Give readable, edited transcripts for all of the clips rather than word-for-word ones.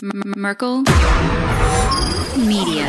Merkel Media.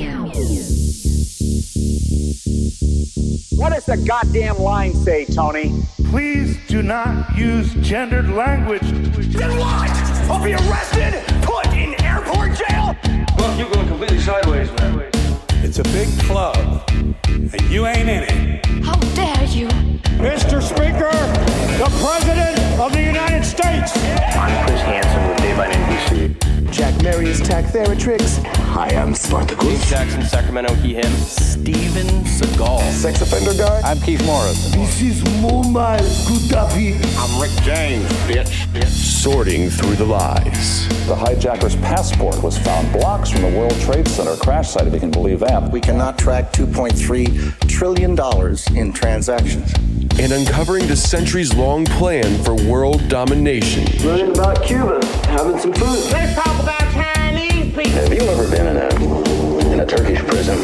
What does the goddamn line say, Tony? Please do not use gendered language. Then what? I'll be arrested, put in airport jail? Look, you're going completely sideways, man. It's a big club, and you ain't in it. How dare you? Mr. Speaker, the President of the United States. I'm Chris Hansen with Daylight NBC. Jack Marius Tack-Theratrix. Hi, I'm Spartacus. Jackson, Sacramento, he, him. Steven Seagal. Sex offender guy. I'm Keith Morrison. This is Muammar Gaddafi. I'm Rick James, bitch. Sorting through the lies. The hijacker's passport was found blocks from the World Trade Center crash site, if you can believe that. We cannot track $2.3 trillion in transactions. And uncovering the centuries-long plan for world domination. Learning about Cuba, having some food. Let's talk about Chinese people. Have you ever been in a Turkish prison?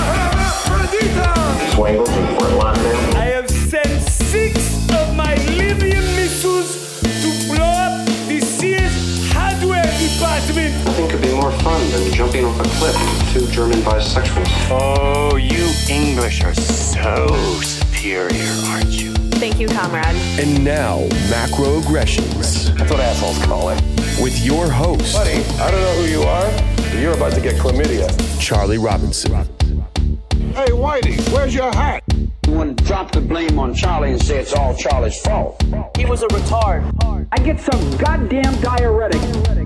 Swangles and Fort Lauderdale. I have sent 6 of my Libyan missiles to blow up the Sears hardware department. Nothing could be more fun than jumping off a cliff with 2 German bisexuals. Oh, you English are so superior, aren't you? Thank you, comrade. And now, Macroaggressions. That's what assholes call it. With your host, Buddy, I don't know who you are, but you're about to get chlamydia. Charlie Robinson. Hey, Whitey, where's your hat? You want to drop the blame on Charlie and say it's all Charlie's fault. He was a retard. I get some goddamn diuretic.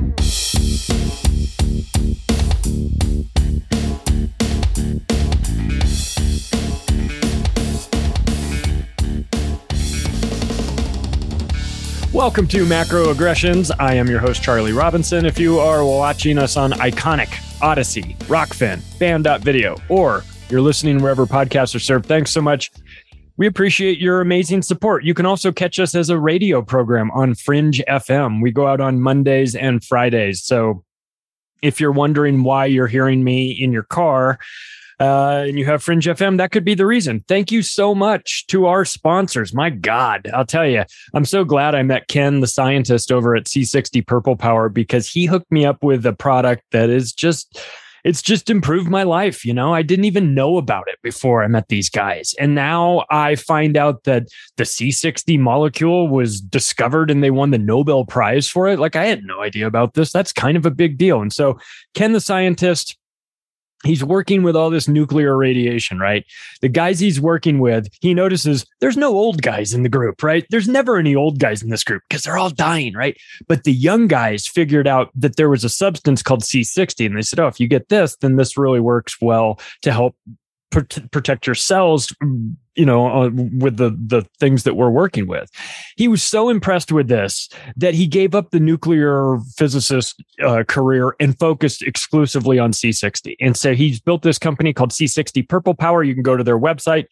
Welcome to Macroaggressions. I am your host, Charlie Robinson. If you are watching us on Iconic, Odyssey, Rockfin, Band.video, or you're listening wherever podcasts are served, thanks so much. We appreciate your amazing support. You can also catch us as a radio program on Fringe FM. We go out on Mondays and Fridays. So if you're wondering why you're hearing me in your car, and you have Fringe FM, that could be the reason. Thank you so much to our sponsors. My God, I'll tell you, I'm so glad I met Ken, the scientist over at C60 Purple Power, because he hooked me up with a product that is it's just improved my life. You know, I didn't even know about it before I met these guys. And now I find out that the C60 molecule was discovered and they won the Nobel Prize for it. Like, I had no idea about this. That's kind of a big deal. And so Ken, the scientist, he's working with all this nuclear radiation, right? The guys he's working with, he notices there's no old guys in the group, right? There's never any old guys in this group because they're all dying, right? But the young guys figured out that there was a substance called C60. And they said, oh, if you get this, then this really works well to help protect your cells, you know, with the things that we're working with. He was so impressed with this that he gave up the nuclear physicist career and focused exclusively on C60. And so he's built this company called C60 Purple Power. You can go to their website,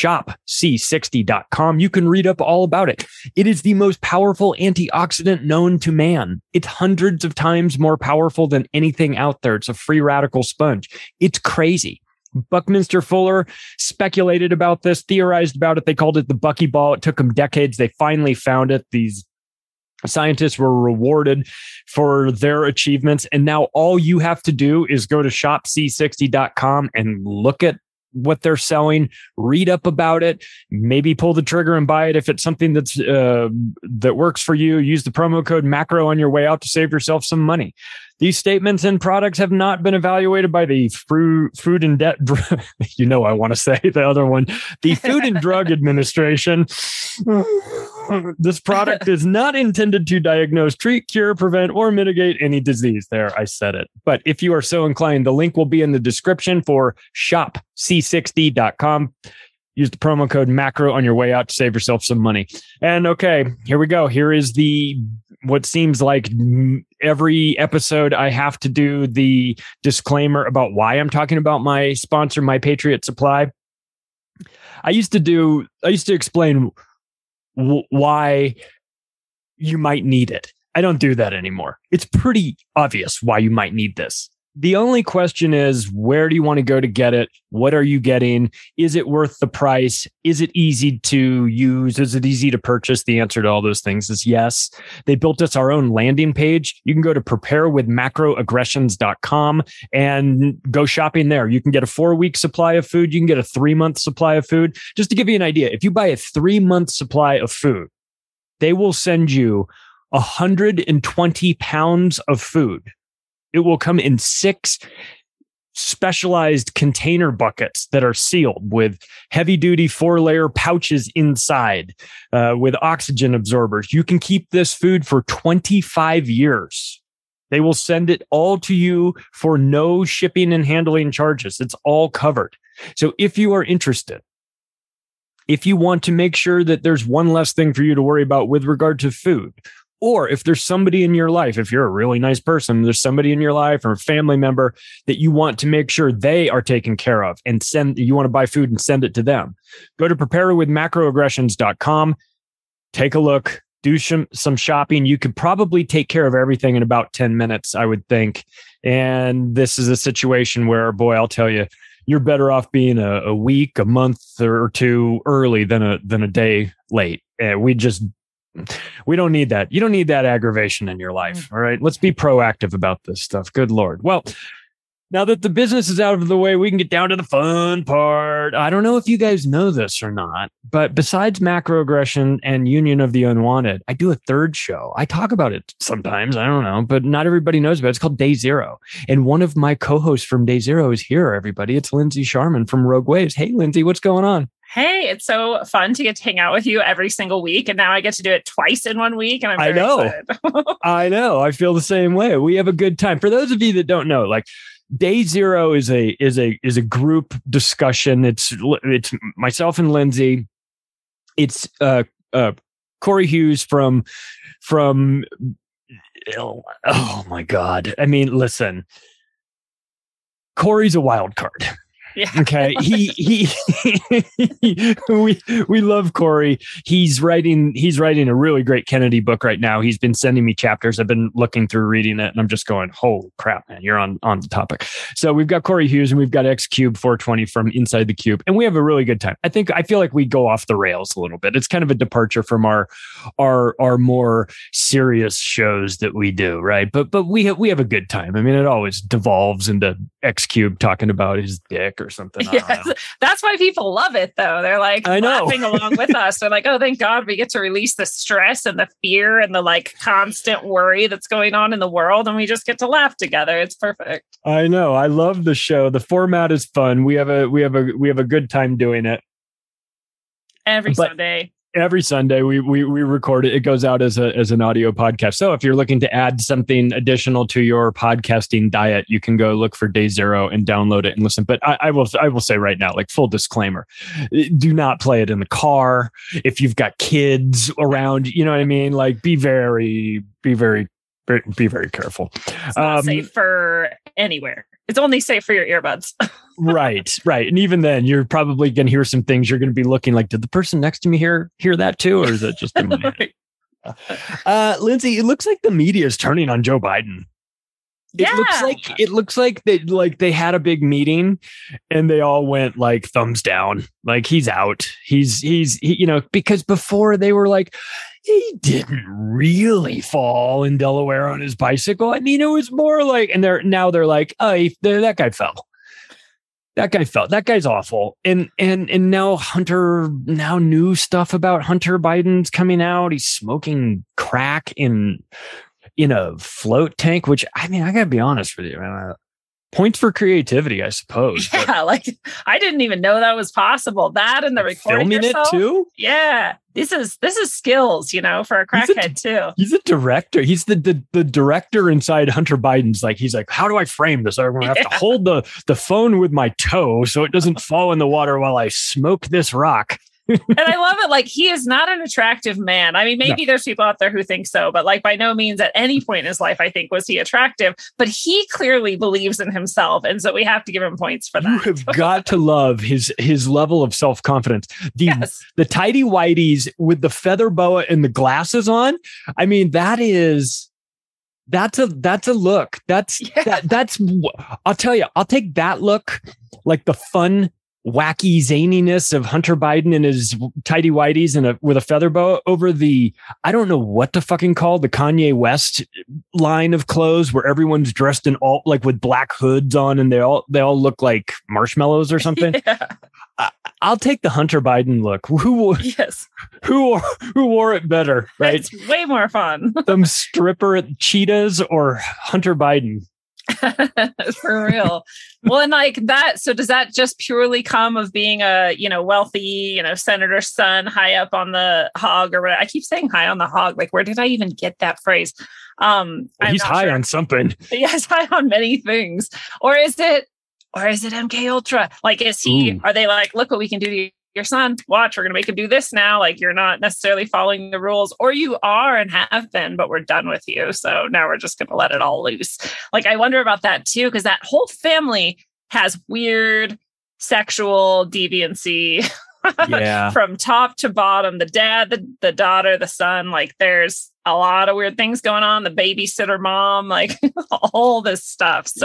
shopc60.com. You can read up all about it. It is the most powerful antioxidant known to man. It's hundreds of times more powerful than anything out there. It's a free radical sponge. It's crazy. Buckminster Fuller speculated about this, theorized about it. They called it the buckyball. It took them decades. They finally found it. These scientists were rewarded for their achievements. And now all you have to do is go to shopc60.com and look at what they're selling, read up about it, maybe pull the trigger and buy it. If it's something that's that works for you, use the promo code MACRO on your way out to save yourself some money. These statements and products have not been evaluated by the Food and you know, I want to say the other one, the Food and Drug Administration. This product is not intended to diagnose, treat, cure, prevent, or mitigate any disease. There, I said it. But if you are so inclined, the link will be in the description for shopc60.com. Use the promo code MACRO on your way out to save yourself some money. And okay, here we go. Here is what seems like every episode I have to do the disclaimer about why I'm talking about my sponsor, My Patriot Supply. I used to explain why you might need it. I don't do that anymore. It's pretty obvious why you might need this. The only question is, where do you want to go to get it? What are you getting? Is it worth the price? Is it easy to use? Is it easy to purchase? The answer to all those things is yes. They built us our own landing page. You can go to preparewithmacroaggressions.com and go shopping there. You can get a 4-week supply of food. You can get a 3-month supply of food. Just to give you an idea, if you buy a 3-month supply of food, they will send you 120 pounds of food. It will come in 6 specialized container buckets that are sealed with heavy-duty 4-layer pouches inside with oxygen absorbers. You can keep this food for 25 years. They will send it all to you for no shipping and handling charges. It's all covered. So if you are interested, if you want to make sure that there's one less thing for you to worry about with regard to food, or if there's somebody in your life, if you're a really nice person, there's somebody in your life or a family member that you want to make sure they are taken care of and you want to buy food and send it to them, go to preparewithmacroaggressions.com, take a look, do some shopping. You could probably take care of everything in about 10 minutes, I would think. And this is a situation where, boy, I'll tell you, you're better off being a week, a month or 2 early than a day late. We don't need that. You don't need that aggravation in your life. All right. Let's be proactive about this stuff. Good Lord. Well, now that the business is out of the way, we can get down to the fun part. I don't know if you guys know this or not, but besides Macroaggression and Union of the Unwanted, I do a 3rd show. I talk about it sometimes. I don't know, but not everybody knows about it. It's called Day Zero. And one of my co-hosts from Day Zero is here, everybody. It's Lindsay Sharman from Rogue Waves. Hey, Lindsay, what's going on? Hey, it's so fun to get to hang out with you every single week. And now I get to do it twice in 1 week. And I'm very excited. I know. I feel the same way. We have a good time. For those of you that don't know, like Day Zero is a group discussion. It's myself and Lindsay. It's Corey Hughes from oh my God. I mean, listen, Corey's a wild card. Yeah. Okay. We love Corey. He's writing a really great Kennedy book right now. He's been sending me chapters. I've been looking through reading it and I'm just going, holy crap, man, you're on the topic. So we've got Corey Hughes and we've got X Cube 420 from Inside the Cube. And we have a really good time. I feel like we go off the rails a little bit. It's kind of a departure from our more serious shows that we do. Right. But we have a good time. I mean, it always devolves into X Cube talking about his dick or something. Yes, that's why people love it, though. They're like laughing along with us. They're like, oh, thank God we get to release the stress and the fear and the like constant worry that's going on in the world, and we just get to laugh together. It's perfect. I know. I love the show. The format is fun. We have a good time doing it Sunday. Every Sunday we record it. It goes out as an audio podcast. So if you're looking to add something additional to your podcasting diet, you can go look for Day Zero and download it and listen. But I will say right now, like full disclaimer, do not play it in the car. If you've got kids around, you know what I mean? Like be very careful. It's not safe for anywhere. It's only safe for your earbuds. Right. And even then, you're probably going to hear some things. You're going to be looking like, did the person next to me hear that too? Or is it just in my head? Lindsay, it looks like the media is turning on Joe Biden. It looks like they had a big meeting and they all went like thumbs down, like he's out. He's because before they were like, he didn't really fall in Delaware on his bicycle. I mean, it was more like, and they're like, oh, that guy fell. That guy fell. That guy's awful. And now new stuff about Hunter Biden's coming out. He's smoking crack in a float tank, which I mean, I gotta be honest with you, man. Points for creativity, I suppose. Yeah, like I didn't even know that was possible. That and the recording filming yourself, it too. Yeah, this is skills, for a crackhead too. He's a director. He's the director inside Hunter Biden's. He's like, how do I frame this? I'm gonna have to hold the phone with my toe so it doesn't fall in the water while I smoke this rock. And I love it. Like, he is not an attractive man. I mean, maybe there's people out there who think so, but like by no means at any point in his life, I think, was he attractive, but he clearly believes in himself. And so we have to give him points for that. You have got to love his level of self-confidence. The tidy whities with the feather boa and the glasses on. I mean, that is That's a look. That's I'll tell you, I'll take that look, like the fun, wacky zaniness of Hunter Biden and his tidy whities and with a feather boa, over the, I don't know what to fucking call the Kanye West line of clothes where everyone's dressed in all, like, with black hoods on, and they all look like marshmallows or something. Yeah. I'll take the Hunter Biden look. Who wore it better, right? It's way more fun. Some stripper cheetahs or Hunter Biden? For real. Well, and like that, so does that just purely come of being a, wealthy, senator's son high up on the hog, or whatever? I keep saying high on the hog. Like, where did I even get that phrase? He's high on something. Yeah, he's high on many things. Or is it MK Ultra? Like, is he, are they like, look what we can do to your son, watch, we're going to make him do this now. Like, you're not necessarily following the rules, or you are and have been, but we're done with you. So now we're just going to let it all loose. Like, I wonder about that too, because that whole family has weird sexual deviancy. Yeah. From top to bottom, the dad, the daughter, the son, like there's a lot of weird things going on. The babysitter mom, like all this stuff. So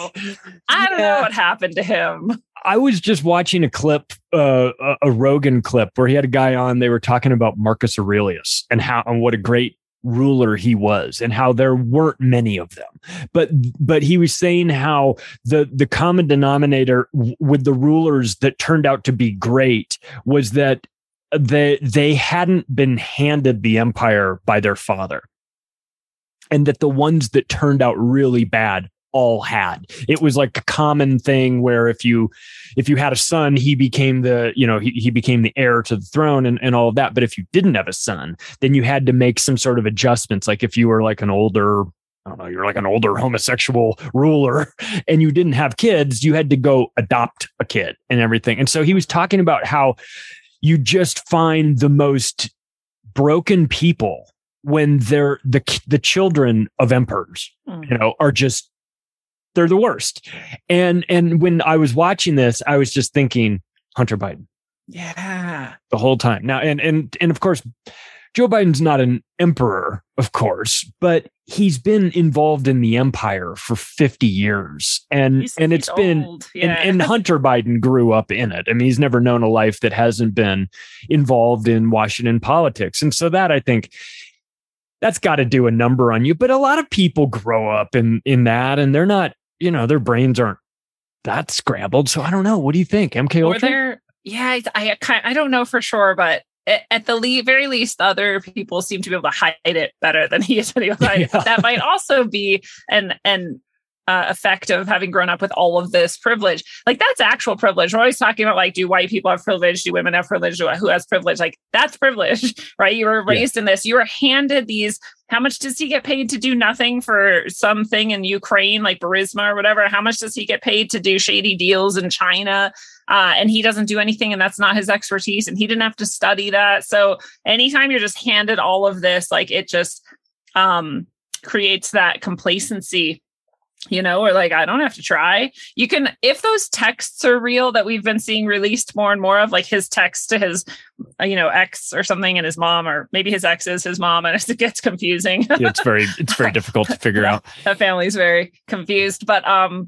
I don't know what happened to him. I was just watching a clip, a Rogan clip, where he had a guy on. They were talking about Marcus Aurelius and what a great ruler he was, and how there weren't many of them. But he was saying how the common denominator with the rulers that turned out to be great was that they hadn't been handed the empire by their father, and that the ones that turned out really bad all had. It was like a common thing where if you had a son, he became he became the heir to the throne and all of that. But if you didn't have a son, then you had to make some sort of adjustments. Like if you were like an older, I don't know, you're like an older homosexual ruler and you didn't have kids, you had to go adopt a kid and everything. And so he was talking about how you just find the most broken people when they're the children of emperors, are just, they're the worst. And when I was watching this, I was just thinking Hunter Biden. Yeah. The whole time. Now, and of course, Joe Biden's not an emperor, of course, but he's been involved in the empire for 50 years. And it's been, and Hunter Biden grew up in it. I mean, he's never known a life that hasn't been involved in Washington politics. And so that, I think, that's got to do a number on you. But a lot of people grow up in that, and they're not, their brains aren't that scrambled. So I don't know. What do you think? MK Ultra? I don't know for sure, but at the very least, other people seem to be able to hide it better than he is. That might also be an effect of having grown up with all of this privilege. Like, that's actual privilege. We're always talking about, like, do white people have privilege? Do women have privilege? Who has privilege? Like, that's privilege, right? You were raised in this. You were handed these. How much does he get paid to do nothing for something in Ukraine, like Burisma or whatever? How much does he get paid to do shady deals in China? And he doesn't do anything, and that's not his expertise, and he didn't have to study that. So anytime you're just handed all of this, like, it just creates that complacency, or like, I don't have to try. You can, if those texts are real that we've been seeing released more and more of, like his text to his, ex or something, and his mom, or maybe his ex is his mom, and it gets confusing. Yeah, it's very difficult to figure out. That family's very confused. But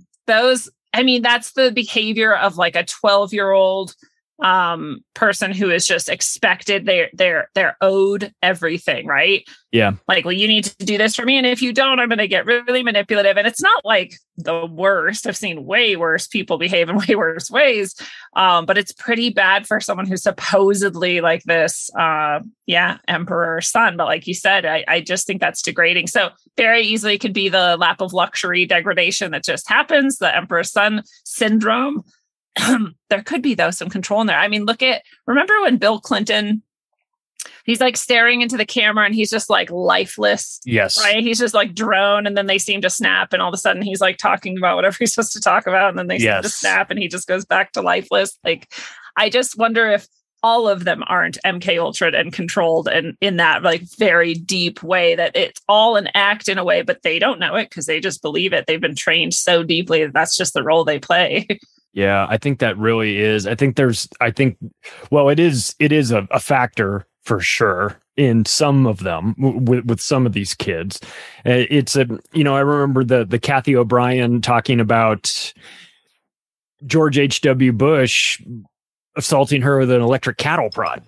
that's the behavior of like a 12-year-old person who is just expected. They're owed everything, right? Yeah. Like, well, you need to do this for me, and if you don't, I'm going to get really manipulative. And it's not like the worst. I've seen way worse people behave in way worse ways. But it's pretty bad for someone who's supposedly like this, emperor son. But like you said, I just think that's degrading. So very easily could be the lap of luxury degradation that just happens, the emperor son syndrome. There could be, though, some control in there. I mean, remember when Bill Clinton, he's like staring into the camera and he's just like lifeless. Yes. Right. He's just like drone. And then they seem to snap. And all of a sudden he's like talking about whatever he's supposed to talk about. And then they seem to snap and he just goes back to lifeless. Like, I just wonder if all of them aren't MK Ultra and controlled and in that like very deep way, that it's all an act in a way, but they don't know it because they just believe it. They've been trained so deeply that that's just the role they play. Yeah, I think that really is. It is a factor for sure in some of them with some of these kids. It's I remember the Kathy O'Brien talking about George H.W. Bush assaulting her with an electric cattle prod.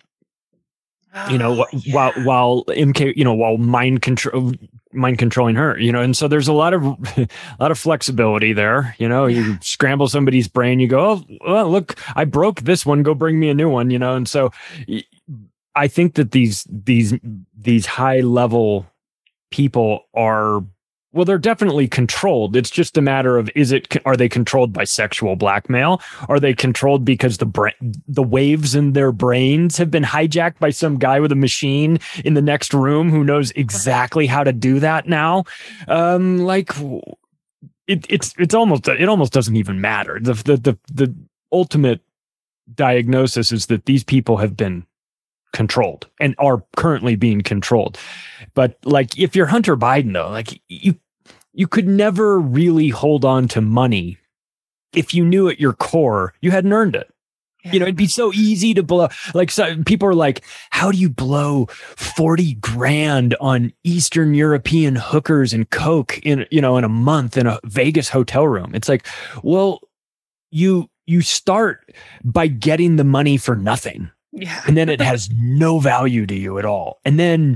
While MK, while mind controlling her, and so there's a lot of flexibility there. You scramble somebody's brain, you go, oh, well, look, I broke this one, go bring me a new one, and so I think that these high level people are, well, they're definitely controlled. It's just a matter of, are they controlled by sexual blackmail? Are they controlled because the waves in their brains have been hijacked by some guy with a machine in the next room who knows exactly how to do that now? It almost doesn't even matter. The ultimate diagnosis is that these people have been controlled and are currently being controlled. But like, if you're Hunter Biden, though, like you could never really hold on to money if you knew at your core you hadn't earned it. It'd be so easy to blow. Like, so people are like, how do you blow 40 grand on Eastern European hookers and coke in a month in a Vegas hotel room? It's like, well, you start by getting the money for nothing. Yeah. And then it has no value to you at all. And then,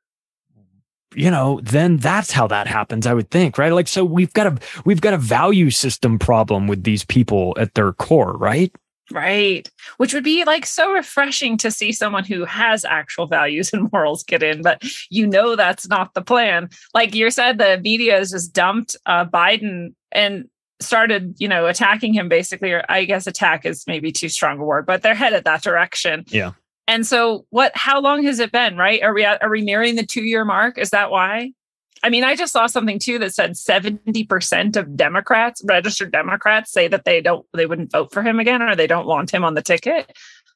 then that's how that happens, I would think, right? Like, so we've got a value system problem with these people at their core, right? Right. Which would be like so refreshing to see someone who has actual values and morals get in, but that's not the plan. Like you said, the media has just dumped Biden and started, attacking him basically, or I guess attack is maybe too strong a word, but they're headed that direction. Yeah. And so how long has it been, right? Are we nearing the 2-year mark? Is that why? I mean, I just saw something too that said 70% of registered Democrats say that they wouldn't vote for him again, or they don't want him on the ticket.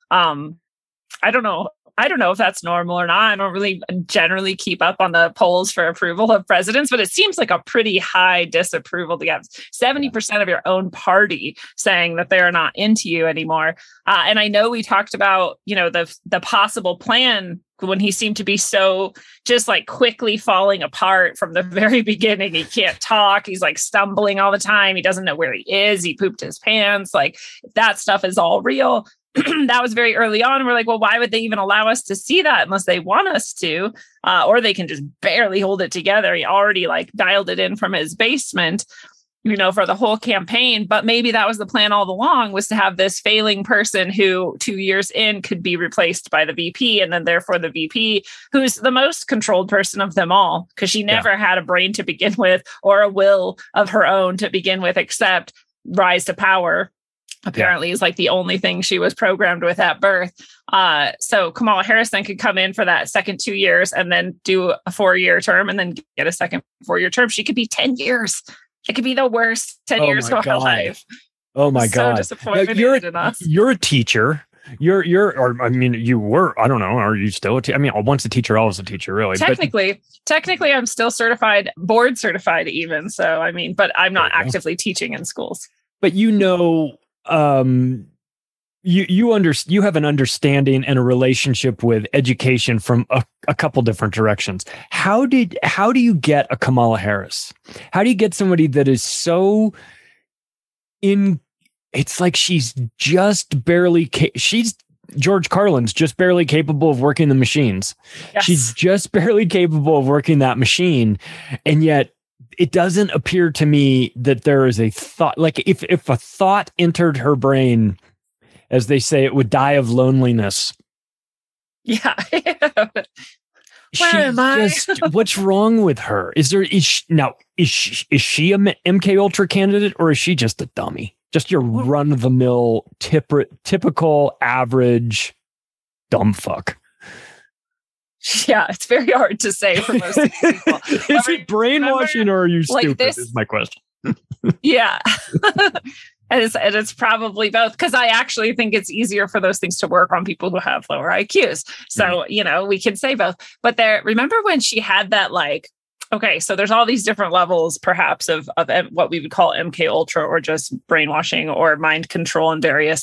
I don't know. I don't know if that's normal or not. I don't really generally keep up on the polls for approval of presidents, but it seems like a pretty high disapproval to have 70% of your own party saying that they're not into you anymore. And I know we talked about, the possible plan when he seemed to be so just like quickly falling apart from the very beginning. He can't talk. He's like stumbling all the time. He doesn't know where he is. He pooped his pants. Like, that stuff is all real. That was very early on. We're like, well, why would they even allow us to see that unless they want us to? Or they can just barely hold it together. He already like dialed it in from his basement, for the whole campaign. But maybe that was the plan all along, was to have this failing person who 2 years in could be replaced by the VP. And then therefore the VP, who's the most controlled person of them all, because she never had a brain to begin with or a will of her own to begin with, except rise to power. Apparently is like the only thing she was programmed with at birth. So Kamala Harris then could come in for that second 2 years and then do a 4-year term and then get a second 4-year term. She could be 10 years. It could be the worst 10 years of her life. Oh my God. So disappointed in us. You're a teacher. You were, I don't know, are you still a teacher? I mean, once a teacher, always a teacher, really. Technically, I'm still certified, board certified even. So, I mean, but I'm not actively teaching in schools. But you have an understanding and a relationship with education from a couple different directions. How do you get a Kamala Harris? How do you get somebody that is so it's like she's just barely she's George Carlin's just barely capable of working the machines. Yes. She's just barely capable of working that machine, and yet it doesn't appear to me that there is a thought. Like if a thought entered her brain, as they say, it would die of loneliness. Yeah. Where am I? What's wrong with her? Is she a MK Ultra candidate, or is she just a dummy? Just your run of the mill, typical average dumb fuck. Yeah, it's very hard to say for most people. Is it brainwashing, or are you stupid? Is my question. Yeah. And it's probably both, because I actually think it's easier for those things to work on people who have lower IQs. So, we can say both. But remember when she had that, like, okay, so there's all these different levels, perhaps, of what we would call MK Ultra, or just brainwashing or mind control and various.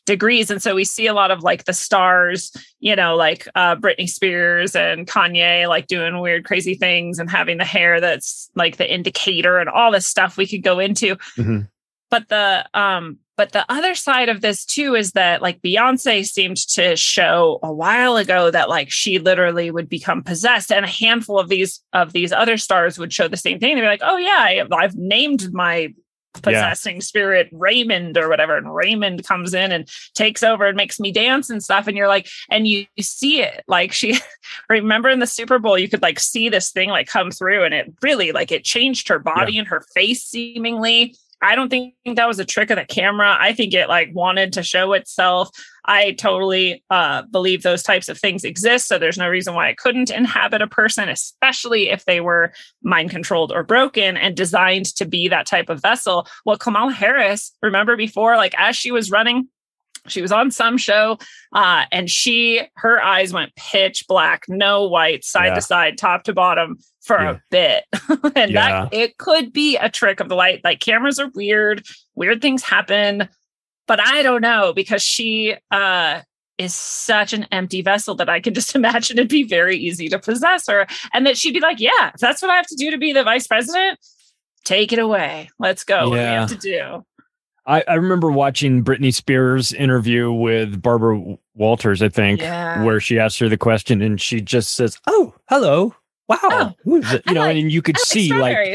degrees. And so we see a lot of like the stars, you know, like Britney Spears and Kanye, like doing weird, crazy things and having the hair that's like the indicator and all this stuff we could go into. Mm-hmm. But the other side of this too is that like Beyonce seemed to show a while ago that like she literally would become possessed, and a handful of these other stars would show the same thing. They'd be like, "Oh yeah, I've named my possessing spirit Raymond or whatever," and Raymond comes in and takes over and makes me dance and stuff. And you're like, and you see it like she. Remember in the Super Bowl, you could like see this thing like come through, and it really like it changed her body and her face seemingly. I don't think that was a trick of the camera. I think it like wanted to show itself. I totally believe those types of things exist. So there's no reason why it couldn't inhabit a person, especially if they were mind controlled or broken and designed to be that type of vessel. Well, Kamala Harris, remember before, like as she was running, she was on some show and her eyes went pitch black, no white, side to side, top to bottom for a bit. And that it could be a trick of the light. Like cameras are weird things happen, but I don't know, because she is such an empty vessel that I can just imagine it'd be very easy to possess her. And that she'd be like, yeah, if that's what I have to do to be the vice president, take it away. Let's go. What do we have to do? I remember watching Britney Spears' interview with Barbara Walters, I think, where she asked her the question and she just says, "Oh, hello. Wow." Who is it? You know, and you could see like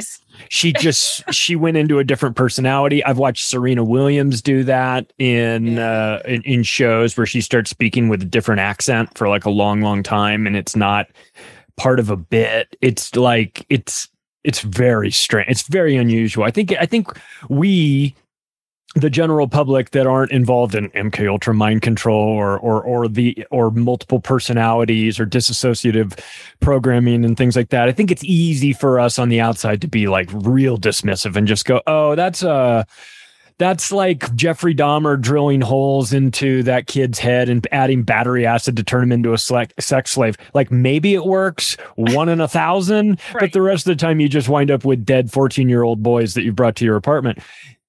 she went into a different personality. I've watched Serena Williams do that in shows where she starts speaking with a different accent for like a long, long time. And it's not part of a bit. It's like, it's very strange. It's very unusual. I think we, the general public that aren't involved in MK Ultra mind control or multiple personalities or dissociative programming and things like that, I think it's easy for us on the outside to be like real dismissive and just go, "Oh, that's like Jeffrey Dahmer drilling holes into that kid's head and adding battery acid to turn him into a sex slave. Like maybe it works 1 in 1,000, but the rest of the time you just wind up with dead 14-year-old boys that you brought to your apartment."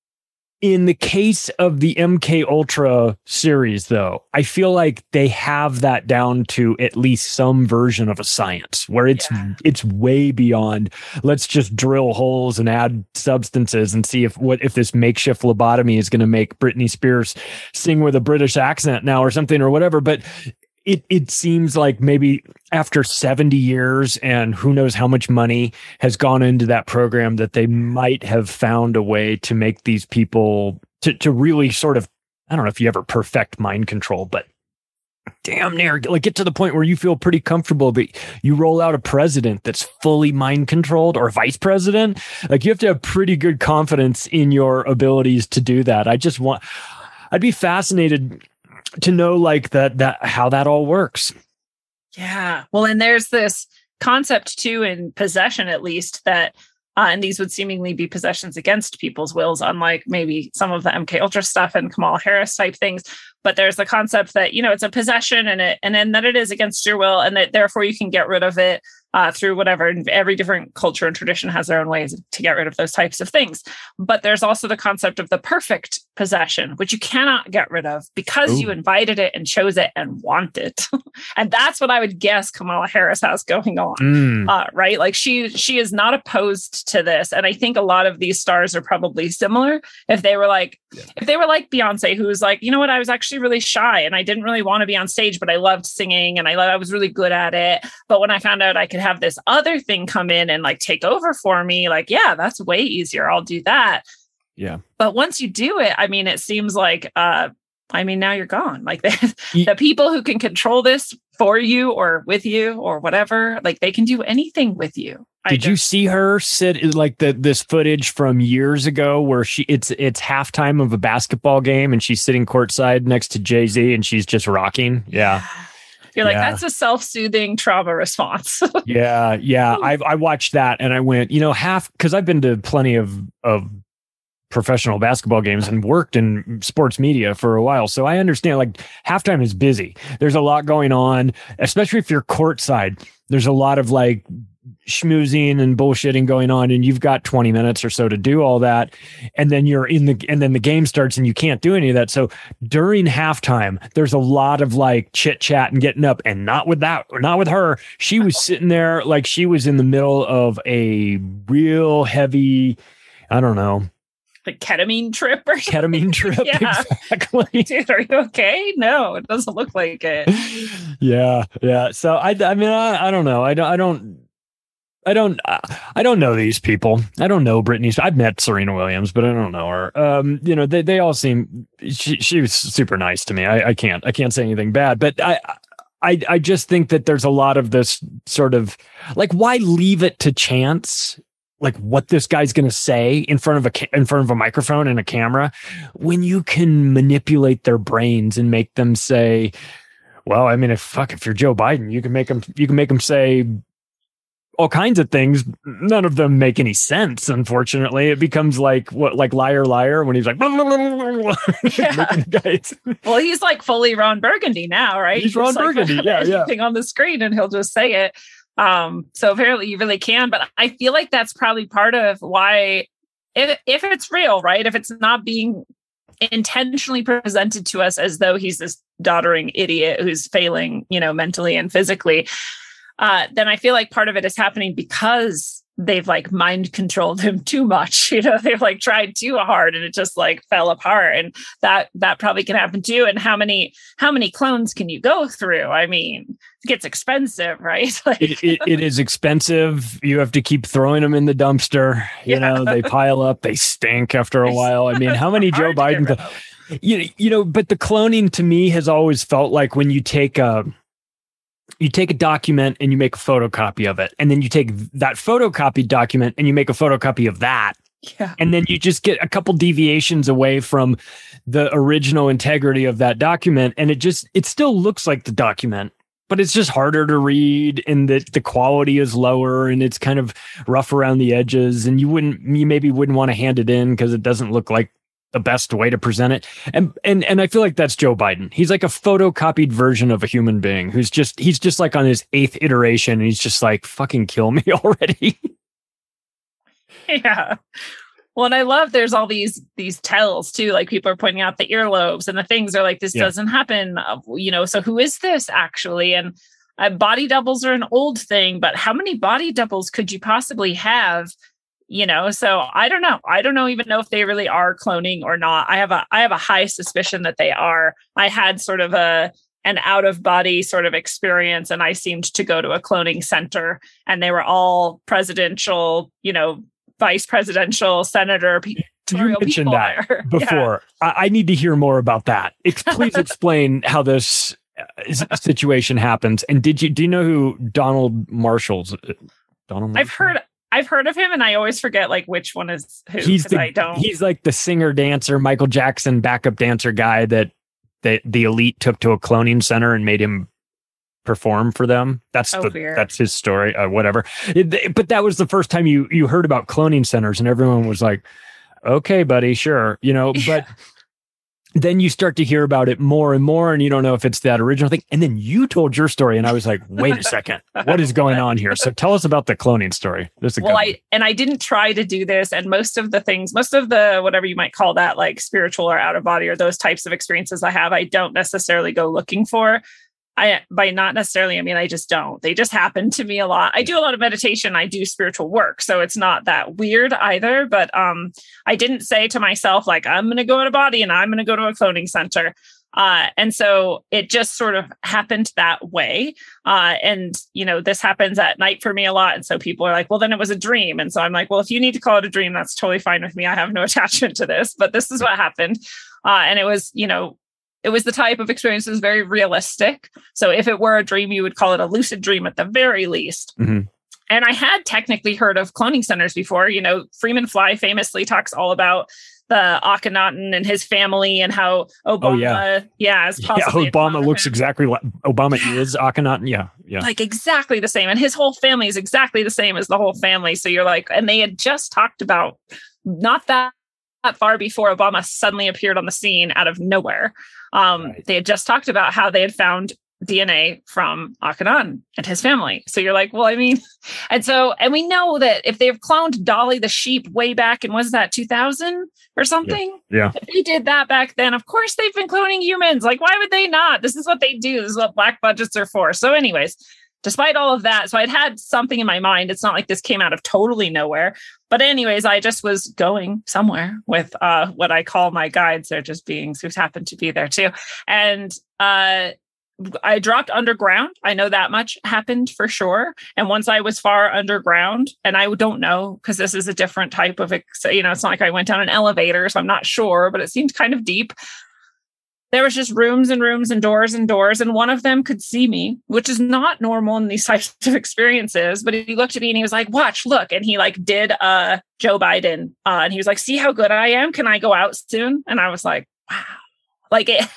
In the case of the MK Ultra series, though, I feel like they have that down to at least some version of a science where it's way beyond, let's just drill holes and add substances and see if this makeshift lobotomy is going to make Britney Spears sing with a British accent now or something or whatever. But it seems like maybe after 70 years and who knows how much money has gone into that program, that they might have found a way to make these people to really sort of, I don't know if you ever perfect mind control, but damn near like get to the point where you feel pretty comfortable that you roll out a president that's fully mind controlled or vice president. Like you have to have pretty good confidence in your abilities to do that. I'd be fascinated to know like that how that all works. Yeah. Well, and there's this concept too in possession, at least, that and these would seemingly be possessions against people's wills, unlike maybe some of the MK Ultra stuff and Kamala Harris type things. But there's the concept that, you know, it's a possession and then that it is against your will, and that therefore you can get rid of it through whatever. And every different culture and tradition has their own ways to get rid of those types of things. But there's also the concept of the perfect possession, which you cannot get rid of because you invited it and chose it and want it. And that's what I would guess Kamala Harris has going on, right? Like she is not opposed to this. And I think a lot of these stars are probably similar. If they were like Beyonce, who was like, you know what, I was actually really shy and I didn't really want to be on stage, but I loved singing and I was really good at it. But when I found out I could have this other thing come in and like take over for me, like, yeah, that's way easier. I'll do that. Yeah. But once you do it, I mean, it seems like, now you're gone. Like the people who can control this for you or with you or whatever, like they can do anything with you. Did you see her sit like this footage from years ago where it's halftime of a basketball game and she's sitting courtside next to Jay-Z and she's just rocking? Yeah. You're like, that's a self-soothing trauma response. Yeah. I watched that and I went, you know, because I've been to plenty of professional basketball games and worked in sports media for a while. So I understand like halftime is busy. There's a lot going on, especially if you're courtside. There's a lot of like schmoozing and bullshitting going on, and you've got 20 minutes or so to do all that, and then then the game starts and you can't do any of that. So during halftime, there's a lot of like chit chat and getting up, and not with her. She was sitting there like she was in the middle of a real heavy, I don't know, like ketamine trip or something. Ketamine trip. Yeah. Exactly. Dude, are you okay? No, it doesn't look like it. Yeah. So I mean, I don't know. I don't know these people. I don't know Britney. I've met Serena Williams, but I don't know her. They all seem, she was super nice to me. I can't say anything bad, but I just think that there's a lot of this sort of like, why leave it to chance? Like what this guy's going to say in front of a microphone and a camera, when you can manipulate their brains and make them say, well, I mean, if you're Joe Biden, you can make them say all kinds of things. None of them make any sense. Unfortunately, it becomes like liar, liar when he's like, blah, blah, blah, blah. Yeah. Well, he's like fully Ron Burgundy now, right? He's Ron Burgundy. Yeah. Anything on the screen and he'll just say it. So apparently you really can, but I feel like that's probably part of why, if it's real, right? If it's not being intentionally presented to us as though he's this doddering idiot who's failing, mentally and physically, then I feel like part of it is happening because they've like mind controlled him too much. They've like tried too hard and it just like fell apart. And that probably can happen too. And how many clones can you go through? I mean, it gets expensive, right? Like, it is expensive. You have to keep throwing them in the dumpster. They pile up, they stink after a while. I mean, how many Joe Biden, but the cloning to me has always felt like when you take a document and you make a photocopy of it, and then you take that photocopied document and you make a photocopy of that. Yeah. And then you just get a couple deviations away from the original integrity of that document. And it still looks like the document, but it's just harder to read, and the quality is lower, and it's kind of rough around the edges. And you maybe wouldn't want to hand it in because it doesn't look like the best way to present it. And I feel like that's Joe Biden. He's like a photocopied version of a human being he's just like on his 8th iteration, and he's just like, fucking kill me already. Yeah. Well, and I love there's all these tells too, like people are pointing out the earlobes and the things are like, this doesn't happen, so who is this actually? And body doubles are an old thing, but how many body doubles could you possibly have? So I don't know. I don't even know if they really are cloning or not. I have a high suspicion that they are. I had sort of an out of body sort of experience, and I seemed to go to a cloning center, and they were all presidential, vice presidential, senator. You mentioned that before. Yeah. I need to hear more about that. Please explain how this situation happens. And do you know who Donald Marshall's? Donald Marshall? I've heard of him, and I always forget like which one is who. I don't. He's like the singer dancer, Michael Jackson backup dancer guy that the elite took to a cloning center and made him perform for them. That's his story. Whatever. But that was the first time you heard about cloning centers, and everyone was like, "Okay, buddy, sure," But then you start to hear about it more and more, and you don't know if it's that original thing. And then you told your story, and I was like, wait a second, what is going on here? So tell us about the cloning story. I didn't try to do this, and most of the whatever you might call that, like spiritual or out of body or those types of experiences I don't necessarily go looking for. By not necessarily, I mean, I just don't. They just happen to me a lot. I do a lot of meditation. I do spiritual work. So it's not that weird either. But I didn't say to myself, like, I'm going to go in a body and I'm going to go to a cloning center. And so it just sort of happened that way. And this happens at night for me a lot. And so people are like, well, then it was a dream. And so I'm like, well, if you need to call it a dream, that's totally fine with me. I have no attachment to this. But this is what happened. And it was, it was the type of experience that was very realistic. So if it were a dream, you would call it a lucid dream at the very least. Mm-hmm. And I had technically heard of cloning centers before. Freeman Fly famously talks all about the Akhenaten and his family and how Obama, is possibly Obama looks exactly like Obama is Akhenaten. Yeah. Like exactly the same. And his whole family is exactly the same as the whole family. So you're like, and they had just talked about not that far before Obama suddenly appeared on the scene out of nowhere. Right. They had just talked about how they had found DNA from Akhenaten and his family. So you're like, well, I mean, and we know that if they've cloned Dolly the sheep way back in, was that 2000 or something? Yeah. If they did that back then, of course they've been cloning humans. Like, why would they not? This is what they do. This is what black budgets are for. So anyways, despite all of that, so I'd had something in my mind. It's not like this came out of totally nowhere. But anyways, I just was going somewhere with what I call my guides. They're just beings who happen to be there too. And I dropped underground. I know that much happened for sure. And once I was far underground, and I don't know, because this is a different type of, it's not like I went down an elevator, so I'm not sure, but it seemed kind of deep. There was just rooms and rooms and doors, and one of them could see me, which is not normal in these types of experiences. But he looked at me and he was like, watch, look. And he like did Joe Biden. And he was like, see how good I am? Can I go out soon? And I was like, wow. Like it,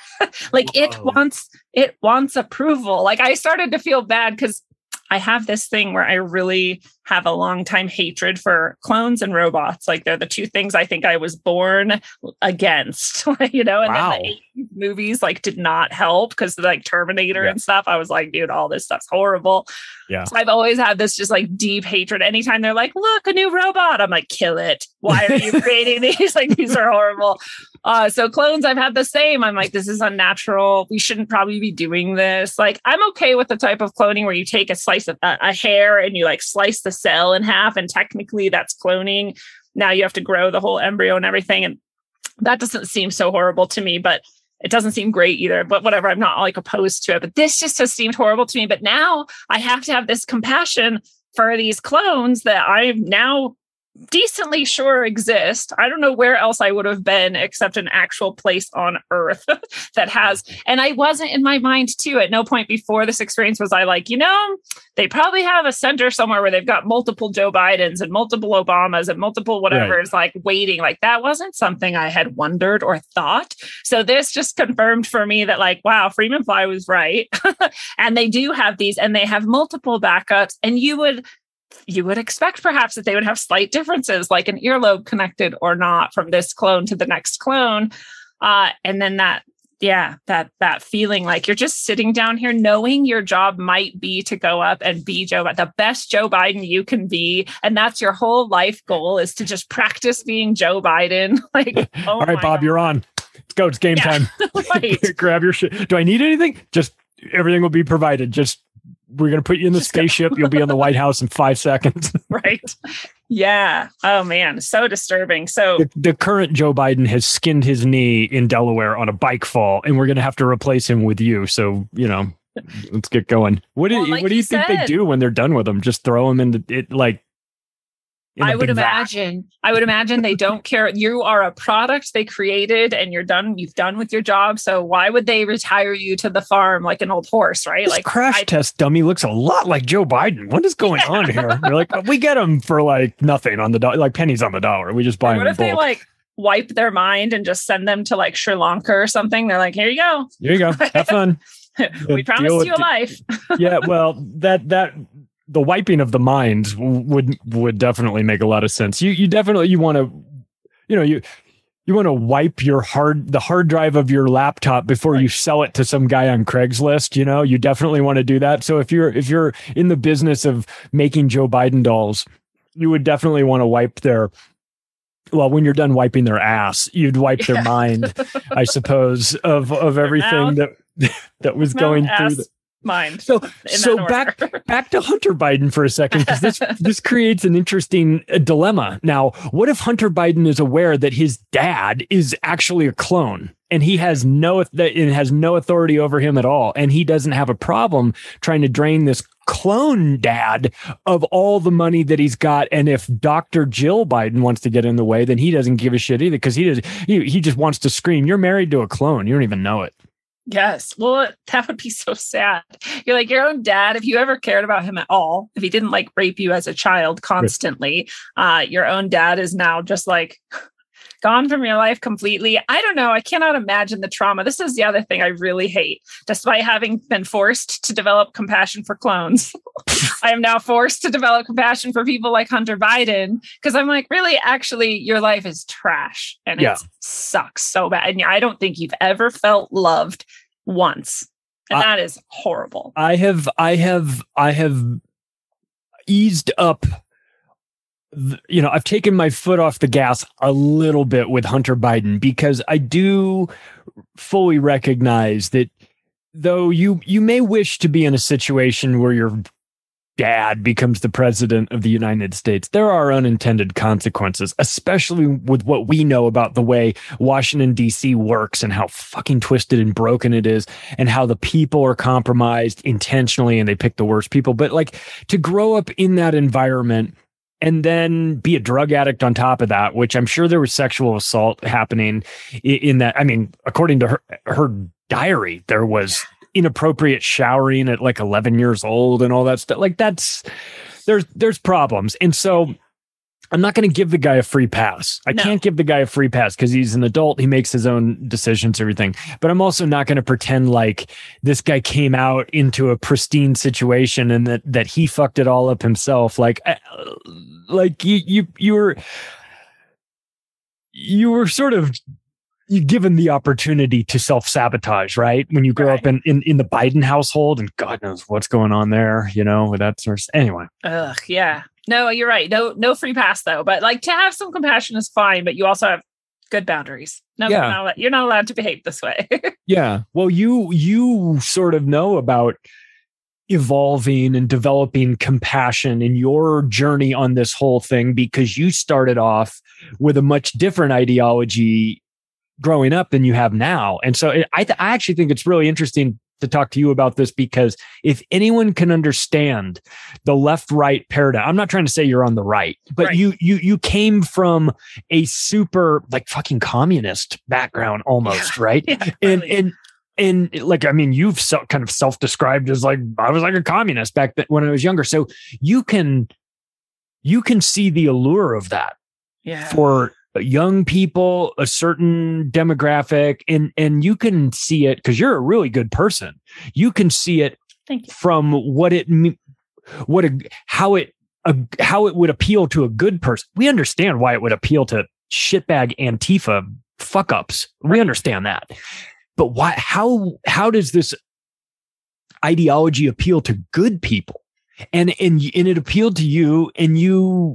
it wants approval. Like I started to feel bad because I have this thing where I really have a long time hatred for clones and robots. Like they're the two things I think I was born against, and then the 80s movies like did not help because like Terminator and stuff. I was like, dude, all this stuff's horrible. Yeah. So I've always had this just like deep hatred. Anytime they're like, look, a new robot, I'm like, kill it. Why are you creating these? Like, these are horrible. So clones, I've had the same. I'm like, this is unnatural. We shouldn't probably be doing this. Like, I'm okay with the type of cloning where you take a slice of a hair and you like slice the cell in half. And technically that's cloning. Now you have to grow the whole embryo and everything. And that doesn't seem so horrible to me, but it doesn't seem great either. But whatever, I'm not like opposed to it. But this just has seemed horrible to me. But now I have to have this compassion for these clones that I'm now decently sure exist. I don't know where else I would have been except an actual place on Earth that has. And I wasn't in my mind too. At no point before this experience was I like, they probably have a center somewhere where they've got multiple Joe Bidens and multiple Obamas and multiple whatever's like waiting. Like that wasn't something I had wondered or thought. So this just confirmed for me that like, wow, Freeman Fly was right. And they do have these and they have multiple backups. And you would expect perhaps that they would have slight differences, like an earlobe connected or not from this clone to the next clone. And then that feeling like you're just sitting down here knowing your job might be to go up and be the best Joe Biden you can be. And that's your whole life goal is to just practice being Joe Biden. Like, all right, Bob, God. You're on. Let's go. It's game time. Right. Grab your shit. Do I need anything? Just everything will be provided. We're going to put you in the spaceship. You'll be on the White House in 5 seconds. Right. Yeah. Oh, man. So disturbing. So the current Joe Biden has skinned his knee in Delaware on a bike fall, and we're going to have to replace him with you. So, let's get going. What do you think they do when they're done with him? Just throw them in it like. I would imagine they don't care. You are a product they created and you're done. You've done with your job. So why would they retire you to the farm like an old horse, right? This like crash test dummy looks a lot like Joe Biden. What is going on here? They're like, we get him for like nothing on the dollar, like pennies on the dollar. We just buy them. What if they like wipe their mind and just send them to like Sri Lanka or something? They're like, here you go. Here you go. Have fun. We promised you a life. Yeah. Well, the wiping of the mind would definitely make a lot of sense. You want to, you want to wipe the hard drive of your laptop before you sell it to some guy on Craigslist. You definitely want to do that. So if you're in the business of making Joe Biden dolls, you would definitely want to wipe when you're done wiping their ass, you'd wipe their mind, I suppose, of everything that was going through mind. So back to Hunter Biden for a second, because this creates an interesting dilemma. Now, what if Hunter Biden is aware that his dad is actually a clone and he has no authority over him at all, and he doesn't have a problem trying to drain this clone dad of all the money that he's got? And if Dr. Jill Biden wants to get in the way, then he doesn't give a shit either, because he just wants to scream, "You're married to a clone. You don't even know it." Yes. Well, that would be so sad. You're like your own dad. If you ever cared about him at all, if he didn't like rape you as a child constantly, your own dad is now just like gone from your life completely. I don't know. I cannot imagine the trauma. This is the other thing I really hate. Despite having been forced to develop compassion for clones, I am now forced to develop compassion for people like Hunter Biden, because I'm like, really, actually, your life is trash and it sucks so bad. And I don't think you've ever felt loved once. And that is horrible. I have eased up. I've taken my foot off the gas a little bit with Hunter Biden, because I do fully recognize that though you may wish to be in a situation where your dad becomes the president of the United States, there are unintended consequences, especially with what we know about the way Washington, D.C. works and how fucking twisted and broken it is, and how the people are compromised intentionally and they pick the worst people. But like, to grow up in that environment and then be a drug addict on top of that, which I'm sure there was sexual assault happening in that. I mean, according to her diary, there was inappropriate showering at like 11 years old and all that stuff. Like, there's problems. And so I'm not going to give the guy a free pass. I can't give the guy a free pass because he's an adult. He makes his own decisions, everything. But I'm also not going to pretend like this guy came out into a pristine situation and that he fucked it all up himself. Like you were sort of given the opportunity to self-sabotage, right? When you grow up in the Biden household, and God knows what's going on there, with that sort of, anyway. Yeah. No, you're right. No free pass though. But like, to have some compassion is fine, but you also have good boundaries. No, you're not allowed to behave this way. Yeah. Well, you sort of know about evolving and developing compassion in your journey on this whole thing, because you started off with a much different ideology growing up than you have now. And so I actually think it's really interesting to talk to you about this, because if anyone can understand the left-right paradigm, I'm not trying to say you're on the right, but you came from a super like fucking communist background almost, right? Yeah, and like, I mean, you've kind of self-described as like, I was like a communist back then when I was younger. So you can see the allure of that for young people, a certain demographic, and you can see it because you're a really good person. You can see it from how it would appeal to a good person. We understand why it would appeal to shitbag Antifa fuck ups. We understand that, but why? How does this ideology appeal to good people? And it appealed to you, and you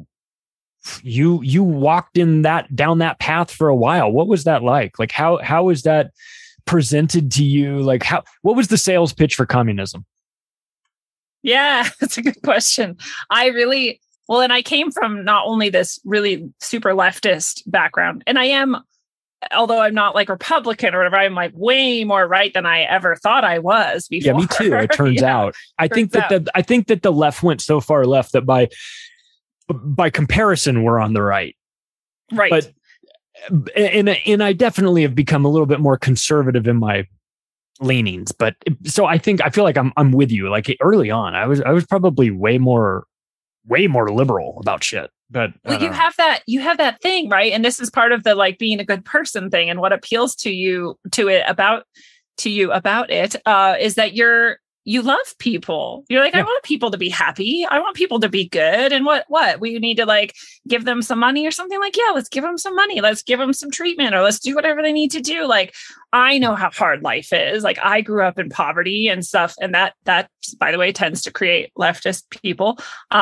walked down that path for a while. What was that like? Like, how was that presented to you? Like, what was the sales pitch for communism? Yeah, that's a good question. And I came from not only this really super leftist background, and I am, although I'm not like Republican or whatever, I'm like way more right than I ever thought I was before. Yeah, me too. It turns out. I think that the left went so far left that by comparison, we're on the right. Right. But and I definitely have become a little bit more conservative in my leanings. But so I feel like I'm with you. Like early on, I was probably way more liberal about shit. But you have that thing, right? And this is part of the like being a good person thing, and what appeals to you about it is that you love people. You're like, I want people to be happy. I want people to be good. And what we need to like give them some money or something. Like, yeah, let's give them some money. Let's give them some treatment, or let's do whatever they need to do. Like, I know how hard life is. Like, I grew up in poverty and stuff. And that, by the way, tends to create leftist people.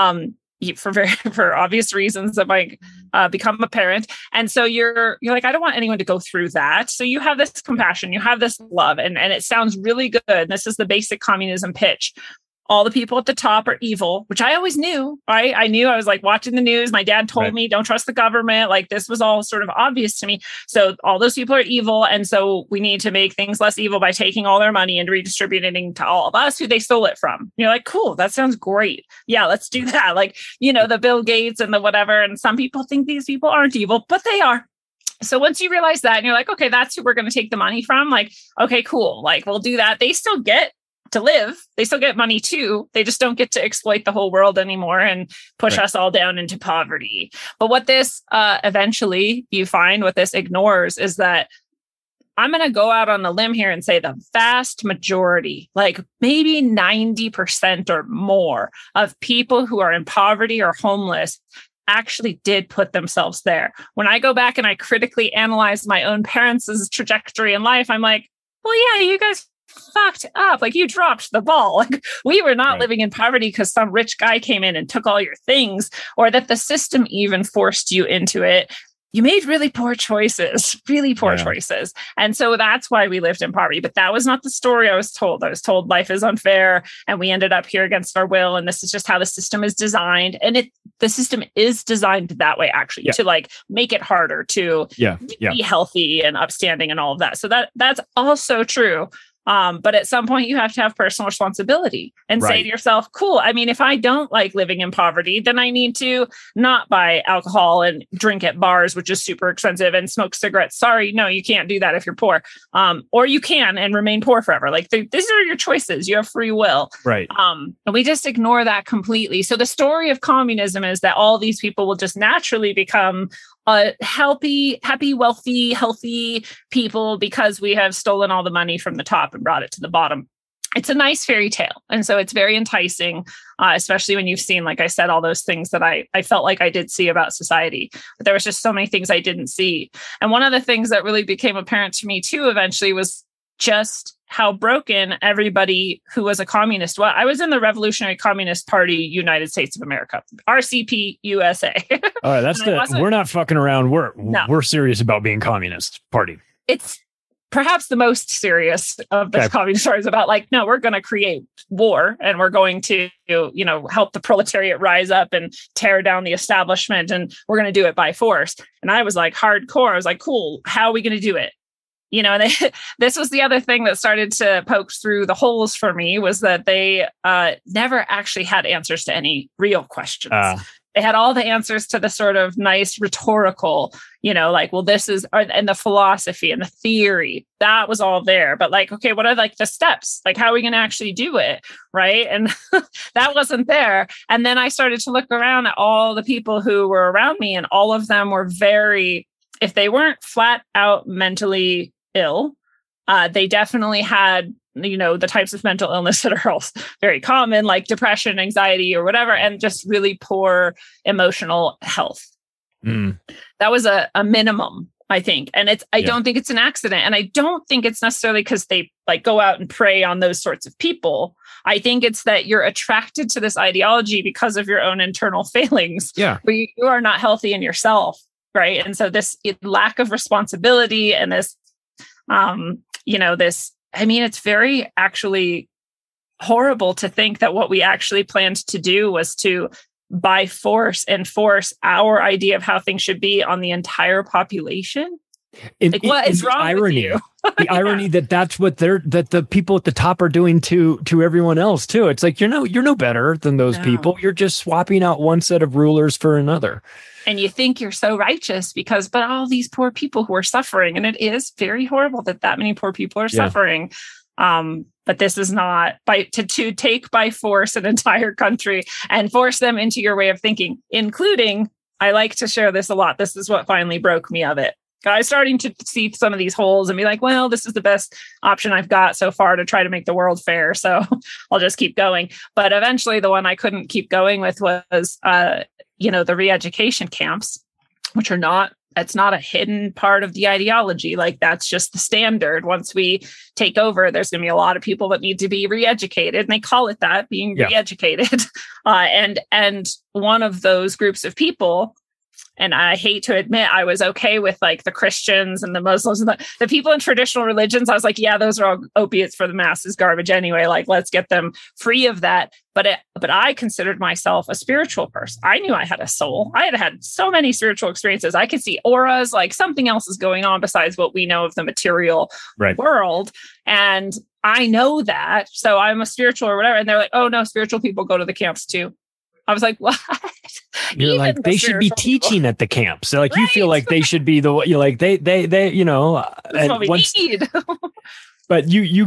For obvious reasons that might become apparent. And so you're like, I don't want anyone to go through that. So you have this compassion, you have this love, and it sounds really good. This is the basic communism pitch. All the people at the top are evil, which I always knew. I knew. I was like watching the news. My dad told me, don't trust the government. Like, this was all sort of obvious to me. So all those people are evil. And so we need to make things less evil by taking all their money and redistributing to all of us who they stole it from. You're like, cool, that sounds great. Yeah, let's do that. Like, the Bill Gates and the whatever. And some people think these people aren't evil, but they are. So once you realize that and you're like, okay, that's who we're going to take the money from. Like, okay, cool. Like, we'll do that. They still get to live. They still get money too. They just don't get to exploit the whole world anymore and push us all down into poverty. But what this eventually you find what this ignores is that I'm going to go out on a limb here and say the vast majority, like maybe 90% or more of people who are in poverty or homeless actually did put themselves there. When I go back and I critically analyze my own parents' trajectory in life, I'm like, well, yeah, you guys fucked up. Like, you dropped the ball. Like, we were not living in poverty because some rich guy came in and took all your things, or that the system even forced you into it. You made really poor choices. And so that's why we lived in poverty. But that was not the story I was told. I was told life is unfair and we ended up here against our will. And this is just how the system is designed. And the system is designed that way, actually, to like make it harder to be healthy and upstanding and all of that. So that's also true. But at some point you have to have personal responsibility and say to yourself, cool, I mean, if I don't like living in poverty, then I need to not buy alcohol and drink at bars, which is super expensive, and smoke cigarettes. Sorry, no, you can't do that if you're poor. Or you can and remain poor forever. Like, these are your choices. You have free will. Right. And we just ignore that completely. So the story of communism is that all these people will just naturally become happy, wealthy, healthy people because we have stolen all the money from the top and brought it to the bottom. It's a nice fairy tale. And so it's very enticing, especially when you've seen, like I said, all those things that I felt like I did see about society. But there was just so many things I didn't see. And one of the things that really became apparent to me too, eventually, was just how broken everybody who was a communist was. I was in the Revolutionary Communist Party, United States of America, RCP USA. All right, we're not fucking around. We're serious about being communist party. It's perhaps the most serious of the communist stories about, like, no, we're going to create war and we're going to, help the proletariat rise up and tear down the establishment, and we're going to do it by force. And I was like hardcore. I was like, cool, how are we going to do it? And this was the other thing that started to poke through the holes for me, was that they never actually had answers to any real questions. They had all the answers to the sort of nice rhetorical, like, well, this is, and the philosophy and the theory, that was all there. But like, okay, what are like the steps? Like, how are we going to actually do it? Right. And that wasn't there. And then I started to look around at all the people who were around me, and all of them were if they weren't flat out mentally ill, they definitely had, the types of mental illness that are also very common, like depression, anxiety, or whatever, and just really poor emotional health. That was a minimum, I think. And I don't think it's an accident. And I don't think it's necessarily because they like go out and prey on those sorts of people. I think it's that you're attracted to this ideology because of your own internal failings. Yeah. But you are not healthy in yourself. Right. And so this lack of responsibility and this, it's very actually horrible to think that what we actually planned to do was to, by force, enforce our idea of how things should be on the entire population. What is wrong with you? The irony that's what that the people at the top are doing to everyone else too. It's like, you're no better than those people. You're just swapping out one set of rulers for another. And you think you're so righteous but all these poor people who are suffering, and it is very horrible that many poor people are suffering. But this is not to take by force an entire country and force them into your way of thinking, including, I like to share this a lot. This is what finally broke me of it. I was starting to see some of these holes and be like, well, this is the best option I've got so far to try to make the world fair. So I'll just keep going. But eventually the one I couldn't keep going with was, the re-education camps, which it's not a hidden part of the ideology. Like, that's just the standard. Once we take over, there's going to be a lot of people that need to be re-educated. And they call it that, being re-educated. And one of those groups of people, and I hate to admit, I was okay with like the Christians and the Muslims and the people in traditional religions. I was like, yeah, those are all opiates for the masses, garbage anyway. Like, let's get them free of that. But I considered myself a spiritual person. I knew I had a soul. I had so many spiritual experiences. I could see auras, like something else is going on besides what we know of the material world. And I know that. So I'm a spiritual or whatever. And they're like, oh no, spiritual people go to the camps too. I was like, what? You're like, they should be teaching at the camp. So like, you feel like they should be you're like, they, that's what we need. But you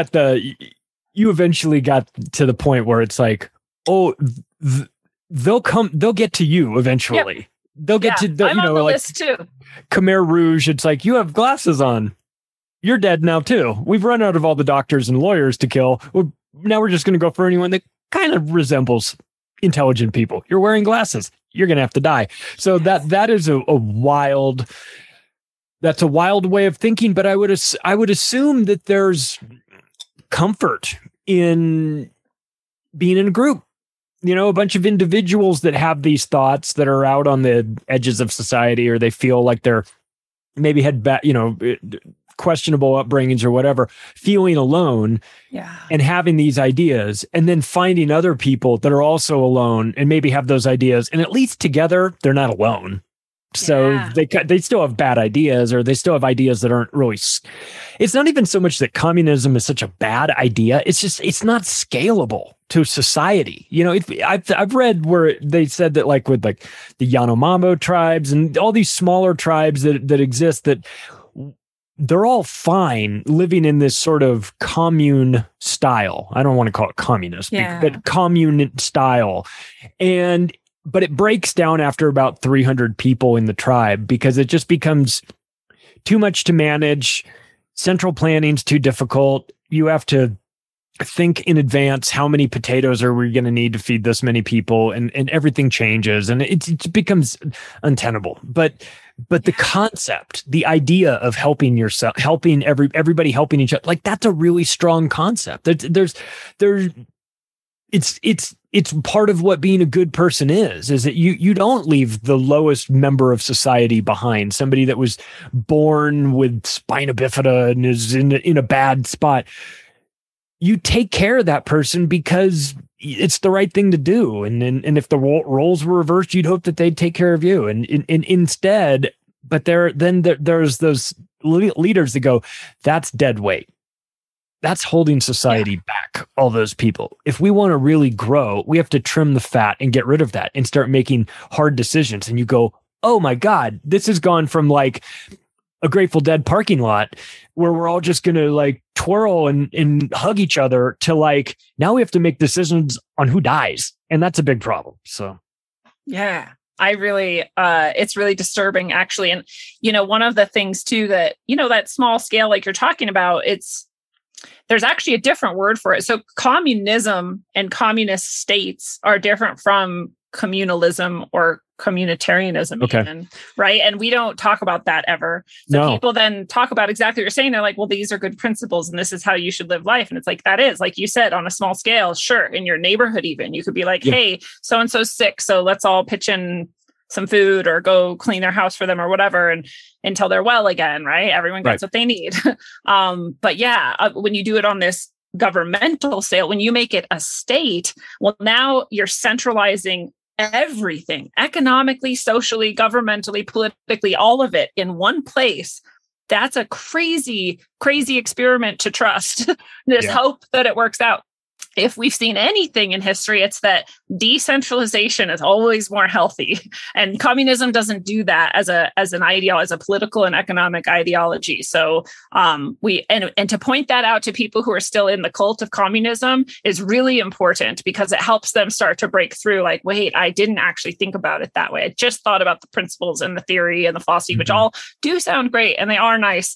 eventually got to the point where it's like, oh, they'll get to you eventually. Yep. They'll get to I'm on the list too. Khmer Rouge. It's like, you have glasses on. You're dead now too. We've run out of all the doctors and lawyers to kill. Now we're just going to go for anyone that kind of resembles intelligent people. You're wearing glasses. You're going to have to die. So that is a wild way of thinking. But I would assume that there's comfort in being in a group. You know, a bunch of individuals that have these thoughts that are out on the edges of society, or they feel like they're maybe had questionable upbringings or whatever, feeling alone and having these ideas, and then finding other people that are also alone and maybe have those ideas, and at least together they're not alone. So they still have bad ideas, or they still have ideas that aren't really. It's not even so much that communism is such a bad idea. It's just, it's not scalable to society. You know, I've read where they said that, like with like the Yanomamo tribes and all these smaller tribes that exist, that they're all fine living in this sort of commune style. I don't want to call it communist, but commune style. But it breaks down after about 300 people in the tribe, because it just becomes too much to manage. Central planning's too difficult. You have to think in advance, how many potatoes are we going to need to feed this many people? And everything changes, and it becomes untenable. But the concept, the idea of helping yourself, helping everybody helping each other, like, that's a really strong concept. It's part of what being a good person is that you don't leave the lowest member of society behind, somebody that was born with spina bifida and is in a bad spot. You take care of that person because it's the right thing to do. And if the roles were reversed, you'd hope that they'd take care of you. And instead, but there's those leaders that go, that's dead weight. That's holding society back, all those people. If we want to really grow, we have to trim the fat and get rid of that and start making hard decisions. And you go, oh my God, this has gone from like a Grateful Dead parking lot where we're all just going to like twirl and hug each other, to like, now we have to make decisions on who dies. And that's a big problem. So, yeah. I really, it's really disturbing, actually. And, you know, one of the things too that, you know, that small scale, like you're talking about, there's actually a different word for it. So communism and communist states are different from communalism or communitarianism, even, right? And we don't talk about that ever. So people then talk about exactly what you're saying. They're like, well, these are good principles and this is how you should live life. And it's like, that is, like you said, on a small scale, sure. In your neighborhood, even, you could be like, hey, so-and-so's sick, so let's all pitch in some food or go clean their house for them or whatever, and until they're well again, right? Everyone gets what they need. But when you do it on this governmental scale, when you make it a state, well, now you're centralizing everything, economically, socially, governmentally, politically, all of it in one place. That's a crazy, crazy experiment to trust. Just hope that it works out. If we've seen anything in history, it's that decentralization is always more healthy, and communism doesn't do that as an ideology, as a political and economic ideology. So and to point that out to people who are still in the cult of communism is really important, because it helps them start to break through. Like, wait, I didn't actually think about it that way. I just thought about the principles and the theory and the philosophy, which all do sound great and they are nice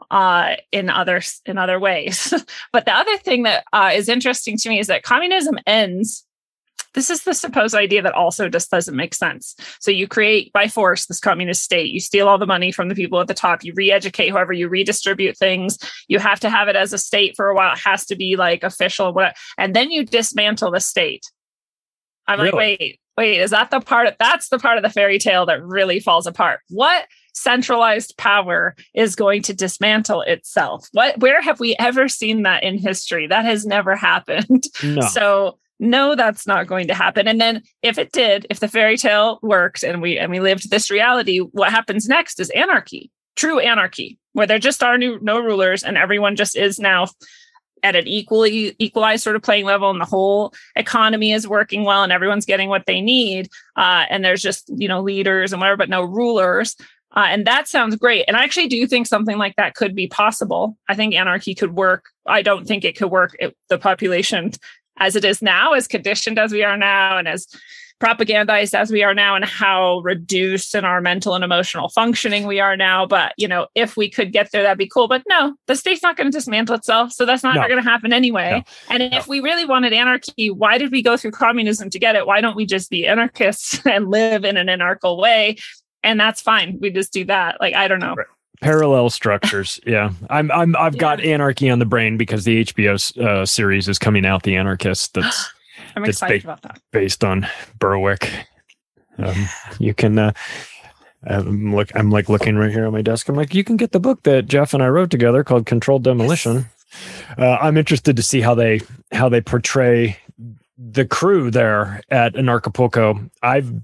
in other ways. But the other thing that is interesting to me is that communism ends. This is the supposed idea that also just doesn't make sense. So you create by force this communist state. You steal all the money from the people at the top. You re-educate whoever. You redistribute things. You have to have it as a state for a while. It has to be like official, and then you dismantle the state. I'm like, wait, is that that's the part of the fairy tale that really falls apart? What centralized power is going to dismantle itself? Where have we ever seen that in history? That has never happened. No. So no, that's not going to happen. And then if it did, if the fairy tale worked and we lived this reality, what happens next is anarchy, true anarchy, where there just are no rulers and everyone just is now at an equalized sort of playing level, and the whole economy is working well and everyone's getting what they need. And there's just, leaders and whatever, but no rulers. And that sounds great. And I actually do think something like that could be possible. I think anarchy could work. I don't think it could work if the population as it is now, as conditioned as we are now, and as propagandized as we are now, and how reduced in our mental and emotional functioning we are now. But, if we could get there, that'd be cool. But no, the state's not going to dismantle itself. So that's not going to happen anyway. No. And if we really wanted anarchy, why did we go through communism to get it? Why don't we just be anarchists and live in an anarchical way? And that's fine. We just do that. Like, I don't know. Parallel structures. Yeah. I've got Anarchy on the brain because the HBO series is coming out, The Anarchist. I'm excited about that. Based on Berwick. You can, I'm like looking right here on my desk. I'm like, you can get the book that Jeff and I wrote together called Controlled Demolition. I'm interested to see how they portray the crew there at Anarchapulco. I've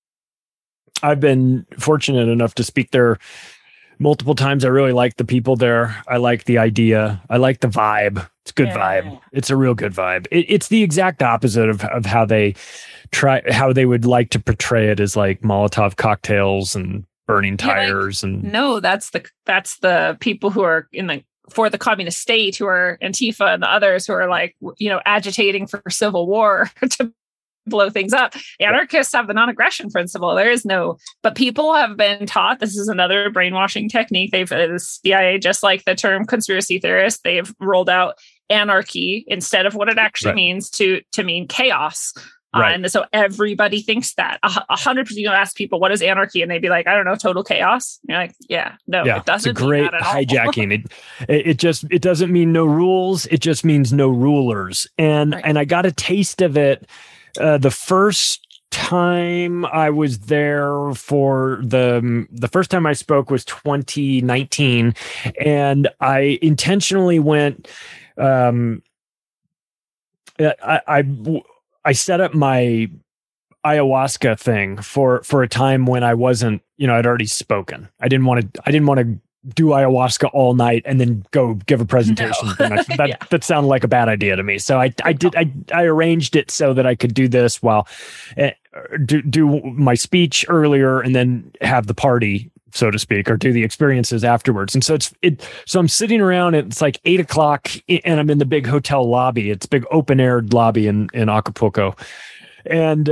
been fortunate enough to speak there multiple times. I really like the people there. I like the idea. I like the vibe. It's a good vibe. It's a real good vibe. It's the exact opposite of how they would like to portray it, as like Molotov cocktails and burning tires. No, that's the people who are for the communist state, who are Antifa, and the others who are like, agitating for civil war to blow things up. Anarchists have the non-aggression principle. There is no, but people have been taught, this is another brainwashing technique. The CIA, just like the term conspiracy theorist, they've rolled out anarchy instead of what it actually means to mean chaos. And so everybody thinks that 100%. You ask people, what is anarchy? And they'd be like, I don't know, total chaos. And you're like, it doesn't. It's a great hijacking. It doesn't mean no rules. It just means no rulers. And I got a taste of it the first time I was there. For the first time I spoke was 2019, and I intentionally went. I set up my ayahuasca thing for a time when I wasn't, I'd already spoken. I didn't want to do ayahuasca all night and then go give a presentation. No. That sounded like a bad idea to me. So I arranged it so that I could do this while do my speech earlier and then have the party, so to speak, or do the experiences afterwards. And so so I'm sitting around, it's like 8:00 and I'm in the big hotel lobby. It's big open air lobby in Acapulco. And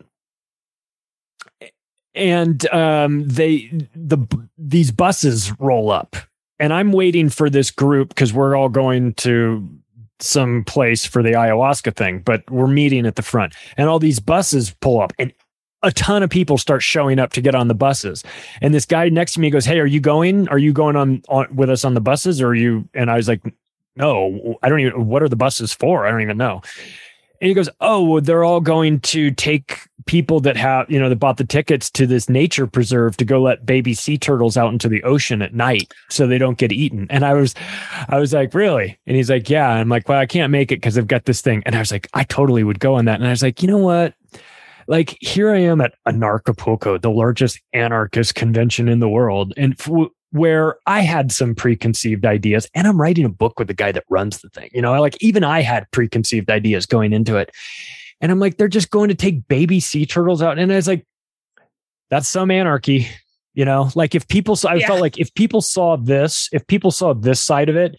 these buses roll up, and I'm waiting for this group because we're all going to some place for the ayahuasca thing, but we're meeting at the front, and all these buses pull up, and a ton of people start showing up to get on the buses. And this guy next to me goes, "Hey, are you going on with us on the buses? Or are you?" And I was like, "No, I don't even, what are the buses for? I don't even know." And he goes, "Oh, they're all going to take people that have, that bought the tickets to this nature preserve to go let baby sea turtles out into the ocean at night so they don't get eaten." And I was like, "Really?" And he's like, "Yeah." And I'm like, "Well, I can't make it because I've got this thing." And I was like, "I totally would go on that." And I was like, "You know what? Like, here I am at Anarchapulco, the largest anarchist convention in the world, and where I had some preconceived ideas, and I'm writing a book with the guy that runs the thing. Like, even I had preconceived ideas going into it. And I'm like, they're just going to take baby sea turtles out. And I was like, that's some anarchy, like if people saw, I felt like if people saw this side of it,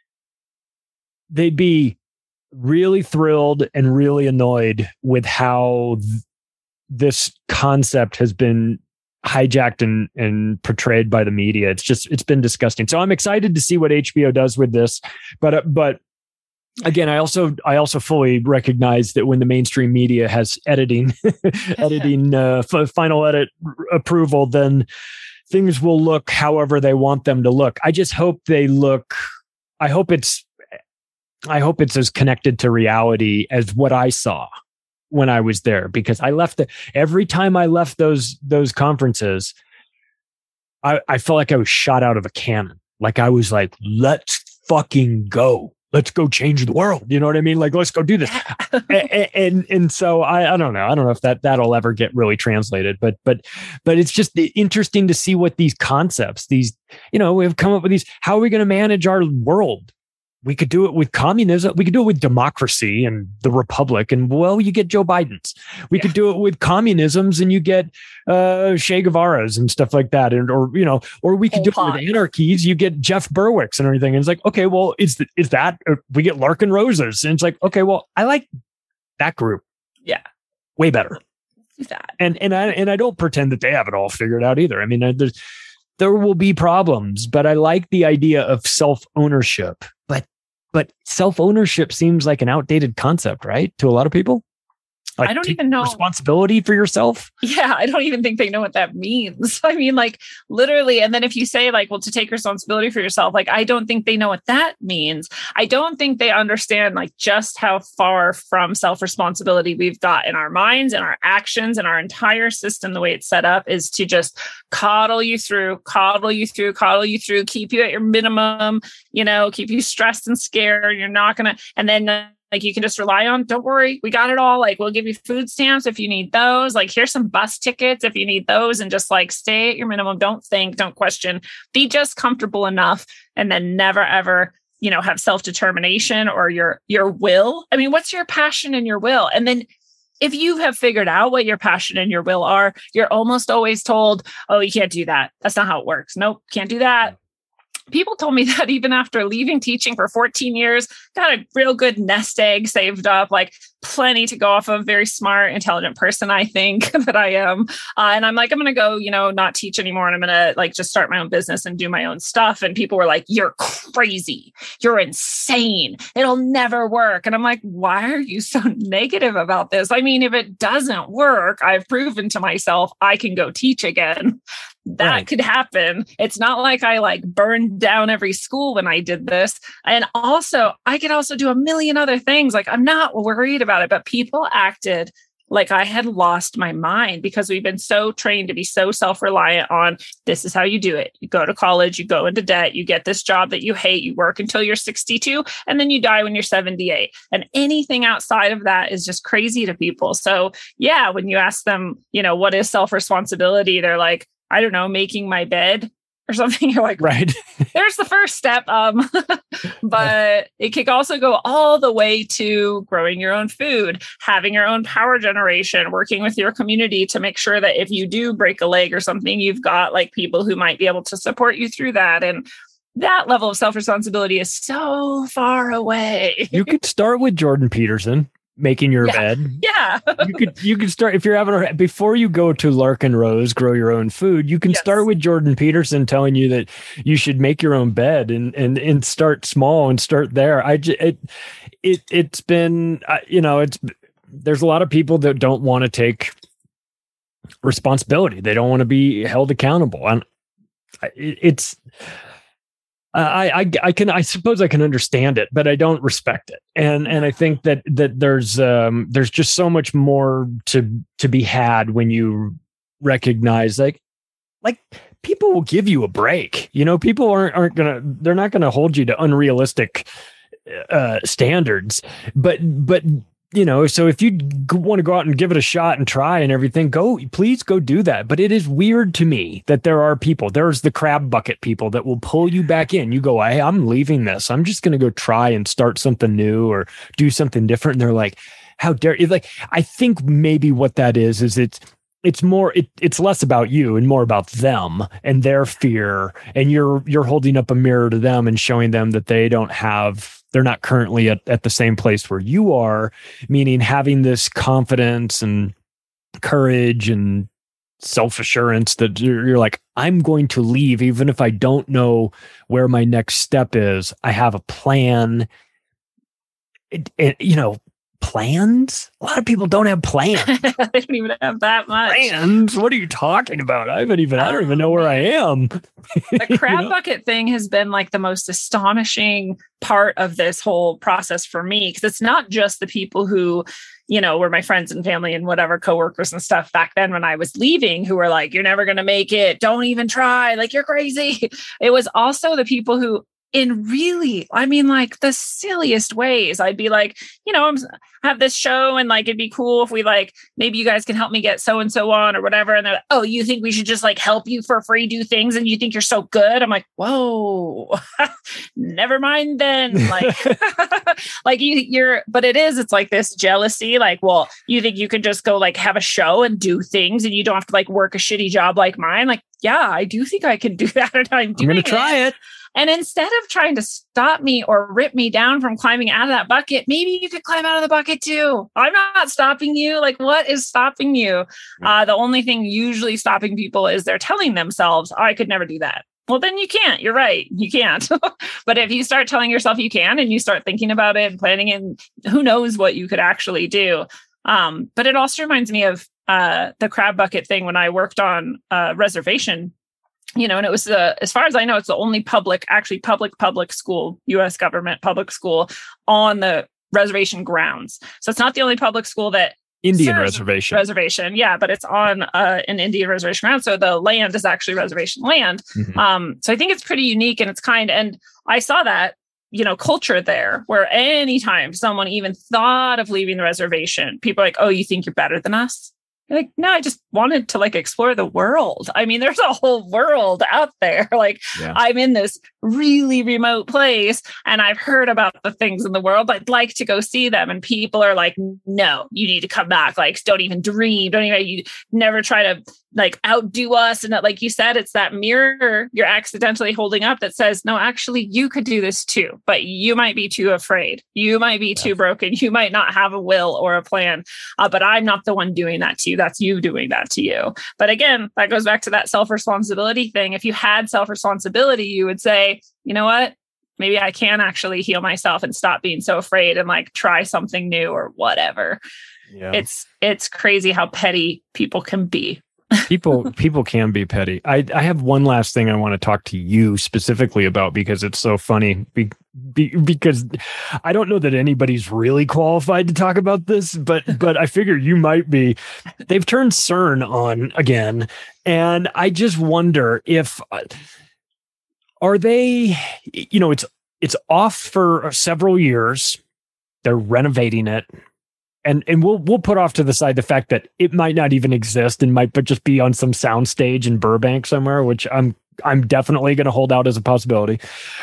they'd be really thrilled and really annoyed with how this concept has been hijacked and portrayed by the media. It's been disgusting. So I'm excited to see what HBO does with this, but again, I also fully recognize that when the mainstream media has editing final edit approval, then things will look however they want them to look. I just hope I hope it's as connected to reality as what I saw when I was there, because every time I left those conferences, I felt like I was shot out of a cannon. Like, I was like, let's fucking go. Let's go change the world. You know what I mean? Like, let's go do this. and so I don't know. I don't know if that'll ever get really translated, but it's just interesting to see what these concepts, we have come up with these. How are we going to manage our world? We could do it with communism. We could do it with democracy and the republic. And you get Joe Biden's. We could do it with communisms, and you get Che Guevara's and stuff like that. Or we could do it with anarchies. You get Jeff Berwick's and everything. And it's like, okay, well, is that we get Larkin Rosa's, and it's like, okay, well, I like that group. Yeah, way better. That. And I don't pretend that they have it all figured out either. I mean, there will be problems, but I like the idea of self-ownership. But self-ownership seems like an outdated concept, right? To a lot of people. Like, I don't even know responsibility for yourself. Yeah, I don't even think they know what that means. I mean, like literally. And then if you say like, well, to take responsibility for yourself, like, I don't think they know what that means. I don't think they understand like just how far from self-responsibility we've got in our minds and our actions, and our entire system, the way it's set up is to just coddle you through, keep you at your minimum, keep you stressed and scared. You're not going to, and then like you can just rely on, don't worry, we got it all. Like, we'll give you food stamps if you need those. Like, here's some bus tickets if you need those, and just like stay at your minimum. Don't think, don't question, be just comfortable enough, and then never, ever, have self-determination or your will. I mean, what's your passion and your will? And then if you have figured out what your passion and your will are, you're almost always told, oh, you can't do that. That's not how it works. Nope, can't do that. People told me that even after leaving teaching for 14 years, got a real good nest egg saved up, like plenty to go off of. Very smart, intelligent person, I think that I am. And I'm like, I'm going to go, not teach anymore. And I'm going to like just start my own business and do my own stuff. And people were like, you're crazy. You're insane. It'll never work. And I'm like, why are you so negative about this? I mean, if it doesn't work, I've proven to myself I can go teach again. That could happen. It's not like I like burned down every school when I did this. And also, I could also do a million other things. Like, I'm not worried about it, but people acted like I had lost my mind because we've been so trained to be so self-reliant on this is how you do it. You go to college, you go into debt, you get this job that you hate, you work until you're 62, and then you die when you're 78. And anything outside of that is just crazy to people. So yeah, when you ask them, what is self-responsibility? They're like, I don't know, making my bed or something. You're like, right. There's the first step. But it could also go all the way to growing your own food, having your own power generation, working with your community to make sure that if you do break a leg or something, you've got like people who might be able to support you through that. And that level of self-responsibility is so far away. You could start with Jordan Peterson making your bed. Yeah. you could start, if you're having before you go to Larkin Rose, grow your own food, you can start with Jordan Peterson telling you that you should make your own bed and start small and start there. It's been, there's a lot of people that don't want to take responsibility. They don't want to be held accountable. And I suppose I can understand it, but I don't respect it. And I think that there's just so much more to be had when you recognize like people will give you a break. People they're not gonna hold you to unrealistic standards, but so if you want to go out and give it a shot and try and everything, please go do that. But it is weird to me that there's the crab bucket people that will pull you back in. You go, hey, I'm leaving this. I'm just going to go try and start something new or do something different. And they're like, how dare you? Like, I think maybe what that is it's more, it's less about you and more about them and their fear. And you're holding up a mirror to them and showing them that they're not currently at the same place where you are, meaning having this confidence and courage and self-assurance that you're like, I'm going to leave even if I don't know where my next step is. I have a plan. Plans? A lot of people don't have plans. They don't even have that much. Plans? What are you talking about? I don't even know where I am. The crab bucket thing has been like the most astonishing part of this whole process for me, because it's not just the people who, were my friends and family and whatever, coworkers and stuff back then when I was leaving, who were like, you're never going to make it. Don't even try. Like, you're crazy. It was also the people who, in really, like the silliest ways, I'd be like, I have this show and like, it'd be cool if we like, maybe you guys can help me get so-and-so on or whatever. And they're like, oh, you think we should just like help you for free do things and you think you're so good? I'm like, whoa, never mind then. Like, like but it's like this jealousy. Like, well, you think you can just go like have a show and do things and you don't have to like work a shitty job like mine? Like, yeah, I do think I can do that. And I'm going to try it. And instead of trying to stop me or rip me down from climbing out of that bucket, maybe you could climb out of the bucket too. I'm not stopping you. Like, what is stopping you? The only thing usually stopping people is they're telling themselves, I could never do that. Well, then you can't. You're right. You can't. But if you start telling yourself you can and you start thinking about it and planning it, who knows what you could actually do. But it also reminds me of the crab bucket thing when I worked on reservation, and it was as far as I know, it's the only public school, U.S. government public school on the reservation grounds. So it's not the only public school that Indian reservation. Yeah, but it's on an Indian reservation ground. So the land is actually reservation land. Mm-hmm. So I think it's pretty unique and and I saw that, culture there where anytime someone even thought of leaving the reservation, people are like, oh, you think you're better than us? You're like, no, I just wanted to explore the world. I mean, there's a whole world out there. I'm in this really remote place and I've heard about the things in the world. I'd like to go see them. And people are like, no, you need to come back. Don't even dream. You never try to outdo us. And like you said, it's that mirror you're accidentally holding up that says, no, actually you could do this too, but you might be too afraid. You might be too broken. You might not have a will or a plan, but I'm not the one doing that to you. That's you doing that to you. But again, that goes back to that self-responsibility thing. If you had self-responsibility, you would say, you know what? Maybe I can actually heal myself and stop being so afraid and try something new or whatever. Yeah. It's crazy how petty people can be. People can be petty. I have one last thing I want to talk to you specifically about because it's so funny. Because I don't know that anybody's really qualified to talk about this, but I figure you might be. They've turned CERN on again, and I just wonder if are they? It's off for several years. They're renovating it. And we'll put off to the side the fact that it might not even exist and might just be on some soundstage in Burbank somewhere, which I'm definitely going to hold out as a possibility.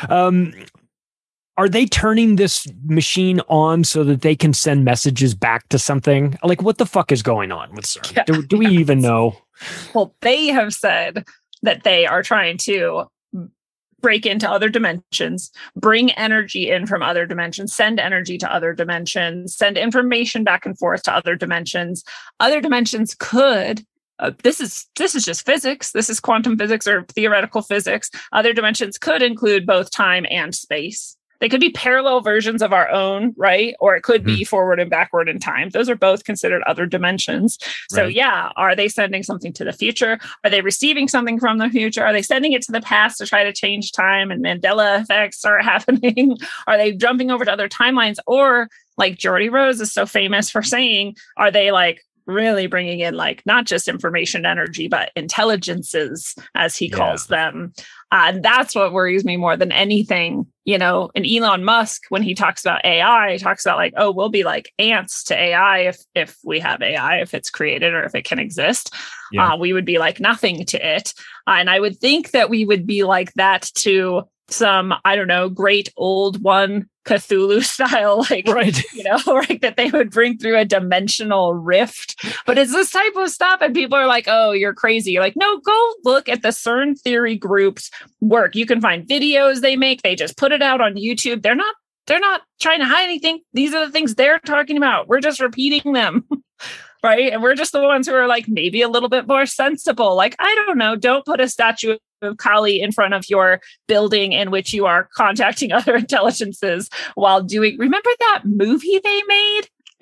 Are they turning this machine on so that they can send messages back to something? What the fuck is going on with CERN? Yeah, do we even know? Well, they have said that they are trying to break into other dimensions, bring energy in from other dimensions, send energy to other dimensions, send information back and forth to other dimensions. Other dimensions could, this is just physics. This is quantum physics or theoretical physics. Other dimensions could include both time and space. They could be parallel versions of our own, right? Or it could be forward and backward in time. Those are both considered other dimensions. So yeah, are they sending something to the future? Are they receiving something from the future? Are they sending it to the past to try to change time and Mandela effects are happening? Are they jumping over to other timelines? Or like Geordie Rose is so famous for saying, are they really bringing in not just information energy, but intelligences, as he calls them. And that's what worries me more than anything, and Elon Musk, when he talks about AI, he talks about we'll be like ants to AI if we have AI, if it's created or if it can exist. We would be like nothing to it. And I would think that we would be like that to some, I don't know, great old one, Cthulhu style, that they would bring through a dimensional rift. But it's this type of stuff. And people are like, oh, you're crazy. You're like, no, go look at the CERN theory group's work. You can find videos they make. They just put it out on YouTube. They're not trying to hide anything. These are the things they're talking about. We're just repeating them. Right. And we're just the ones who are maybe a little bit more sensible. I don't know. Don't put a statue of Kali in front of your building in which you are contacting other intelligences while doing. Remember that movie they made?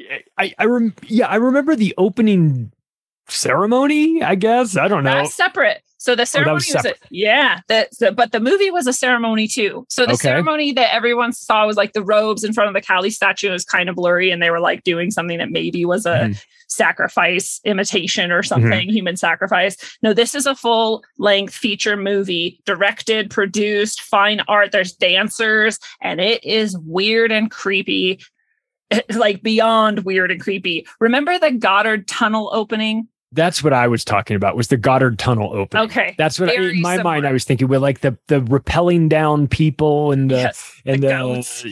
I remember the opening ceremony, I guess. I don't know. That's separate. So the ceremony but the movie was a ceremony too. So the ceremony that everyone saw was the robes in front of the Kali statue was kind of blurry, and they were doing something that maybe was a sacrifice imitation or something, human sacrifice. No, this is a full-length feature movie, directed, produced, fine art. There's dancers, and it is weird and creepy, beyond weird and creepy. Remember the Goddard Tunnel opening? That's what I was talking about, was the Goddard Tunnel opening. Okay. That's what in my mind I was thinking with the rappelling down people and the goats.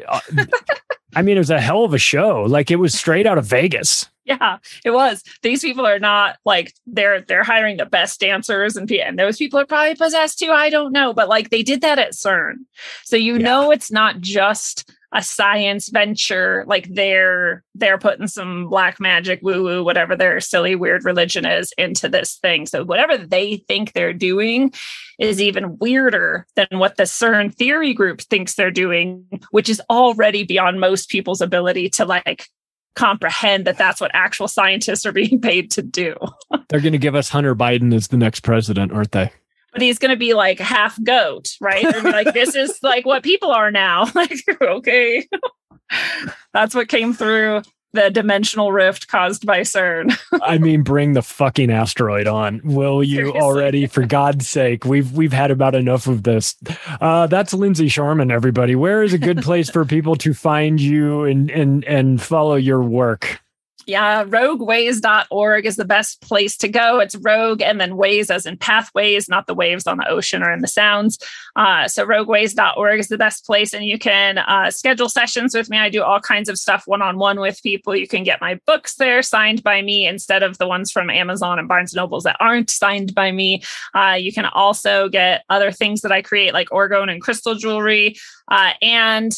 I mean, it was a hell of a show. It was straight out of Vegas. Yeah, it was. These people are not they're hiring the best dancers and those people are probably possessed too. I don't know. But they did that at CERN. So, know, it's not just a science venture. They're putting some black magic, woo woo, whatever their silly, weird religion is into this thing. So whatever they think they're doing is even weirder than what the CERN theory group thinks they're doing, which is already beyond most people's ability to comprehend that that's what actual scientists are being paid to do. They're going to give us Hunter Biden as the next president, aren't they? But he's going to be like half goat, right? They're gonna be like, this is like what people are now. Like, okay. That's what came through the dimensional rift caused by CERN. I mean, bring the fucking asteroid on, will you? Seriously? Already? For God's sake, we've had about enough of this. That's Lindsay Sharman, everybody. Where is a good place for people to find you and follow your work? Yeah, rogueways.org is the best place to go. It's rogue and then ways as in pathways, not the waves on the ocean or in the sounds. So rogueways.org is the best place. And you can schedule sessions with me. I do all kinds of stuff one-on-one with people. You can get my books there signed by me instead of the ones from Amazon and Barnes & Nobles that aren't signed by me. You can also get other things that I create like orgone and crystal jewelry. And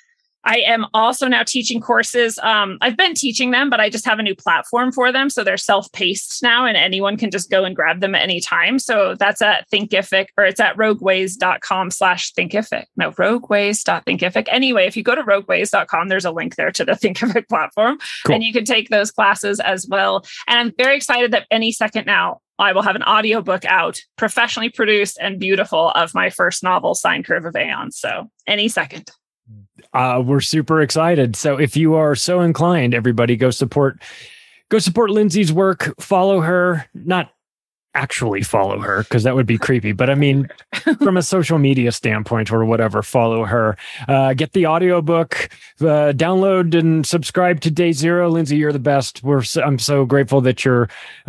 I am also now teaching courses. I've been teaching them, but I just have a new platform for them. So they're self-paced now and anyone can just go and grab them at any time. So that's at Thinkific, or it's at rogueways.com/Thinkific. No, rogueways.thinkific. Anyway, if you go to rogueways.com, there's a link there to the Thinkific platform. Cool. And you can take those classes as well. And I'm very excited that any second now, I will have an audiobook out, professionally produced and beautiful, of my first novel, Sine Curve of Aeons. So any second. We're super excited. So if you are so inclined, everybody go support Lindsay's work. Follow her, not actually follow her, because that would be creepy. But I mean, from a social media standpoint or whatever, follow her. Get the audiobook, download and subscribe to Day Zero. Lindsay, you're the best. I'm so grateful that you're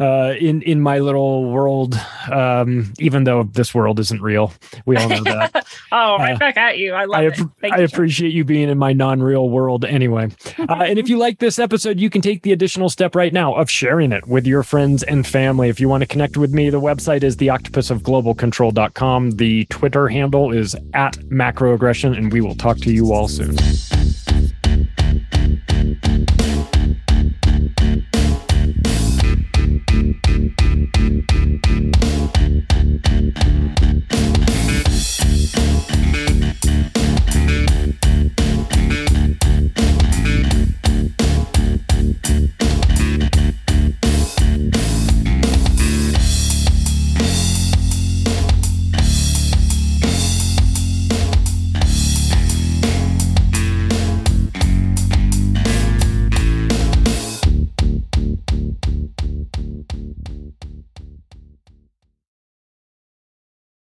in my little world, even though this world isn't real. We all know that. Oh, right back at you. I love it. I appreciate you being in my non-real world anyway. And if you like this episode, you can take the additional step right now of sharing it with your friends and family. If you want to connect with me, the website is theoctopusofglobalcontrol.com. The Twitter handle is @macroaggression, and we will talk to you all soon.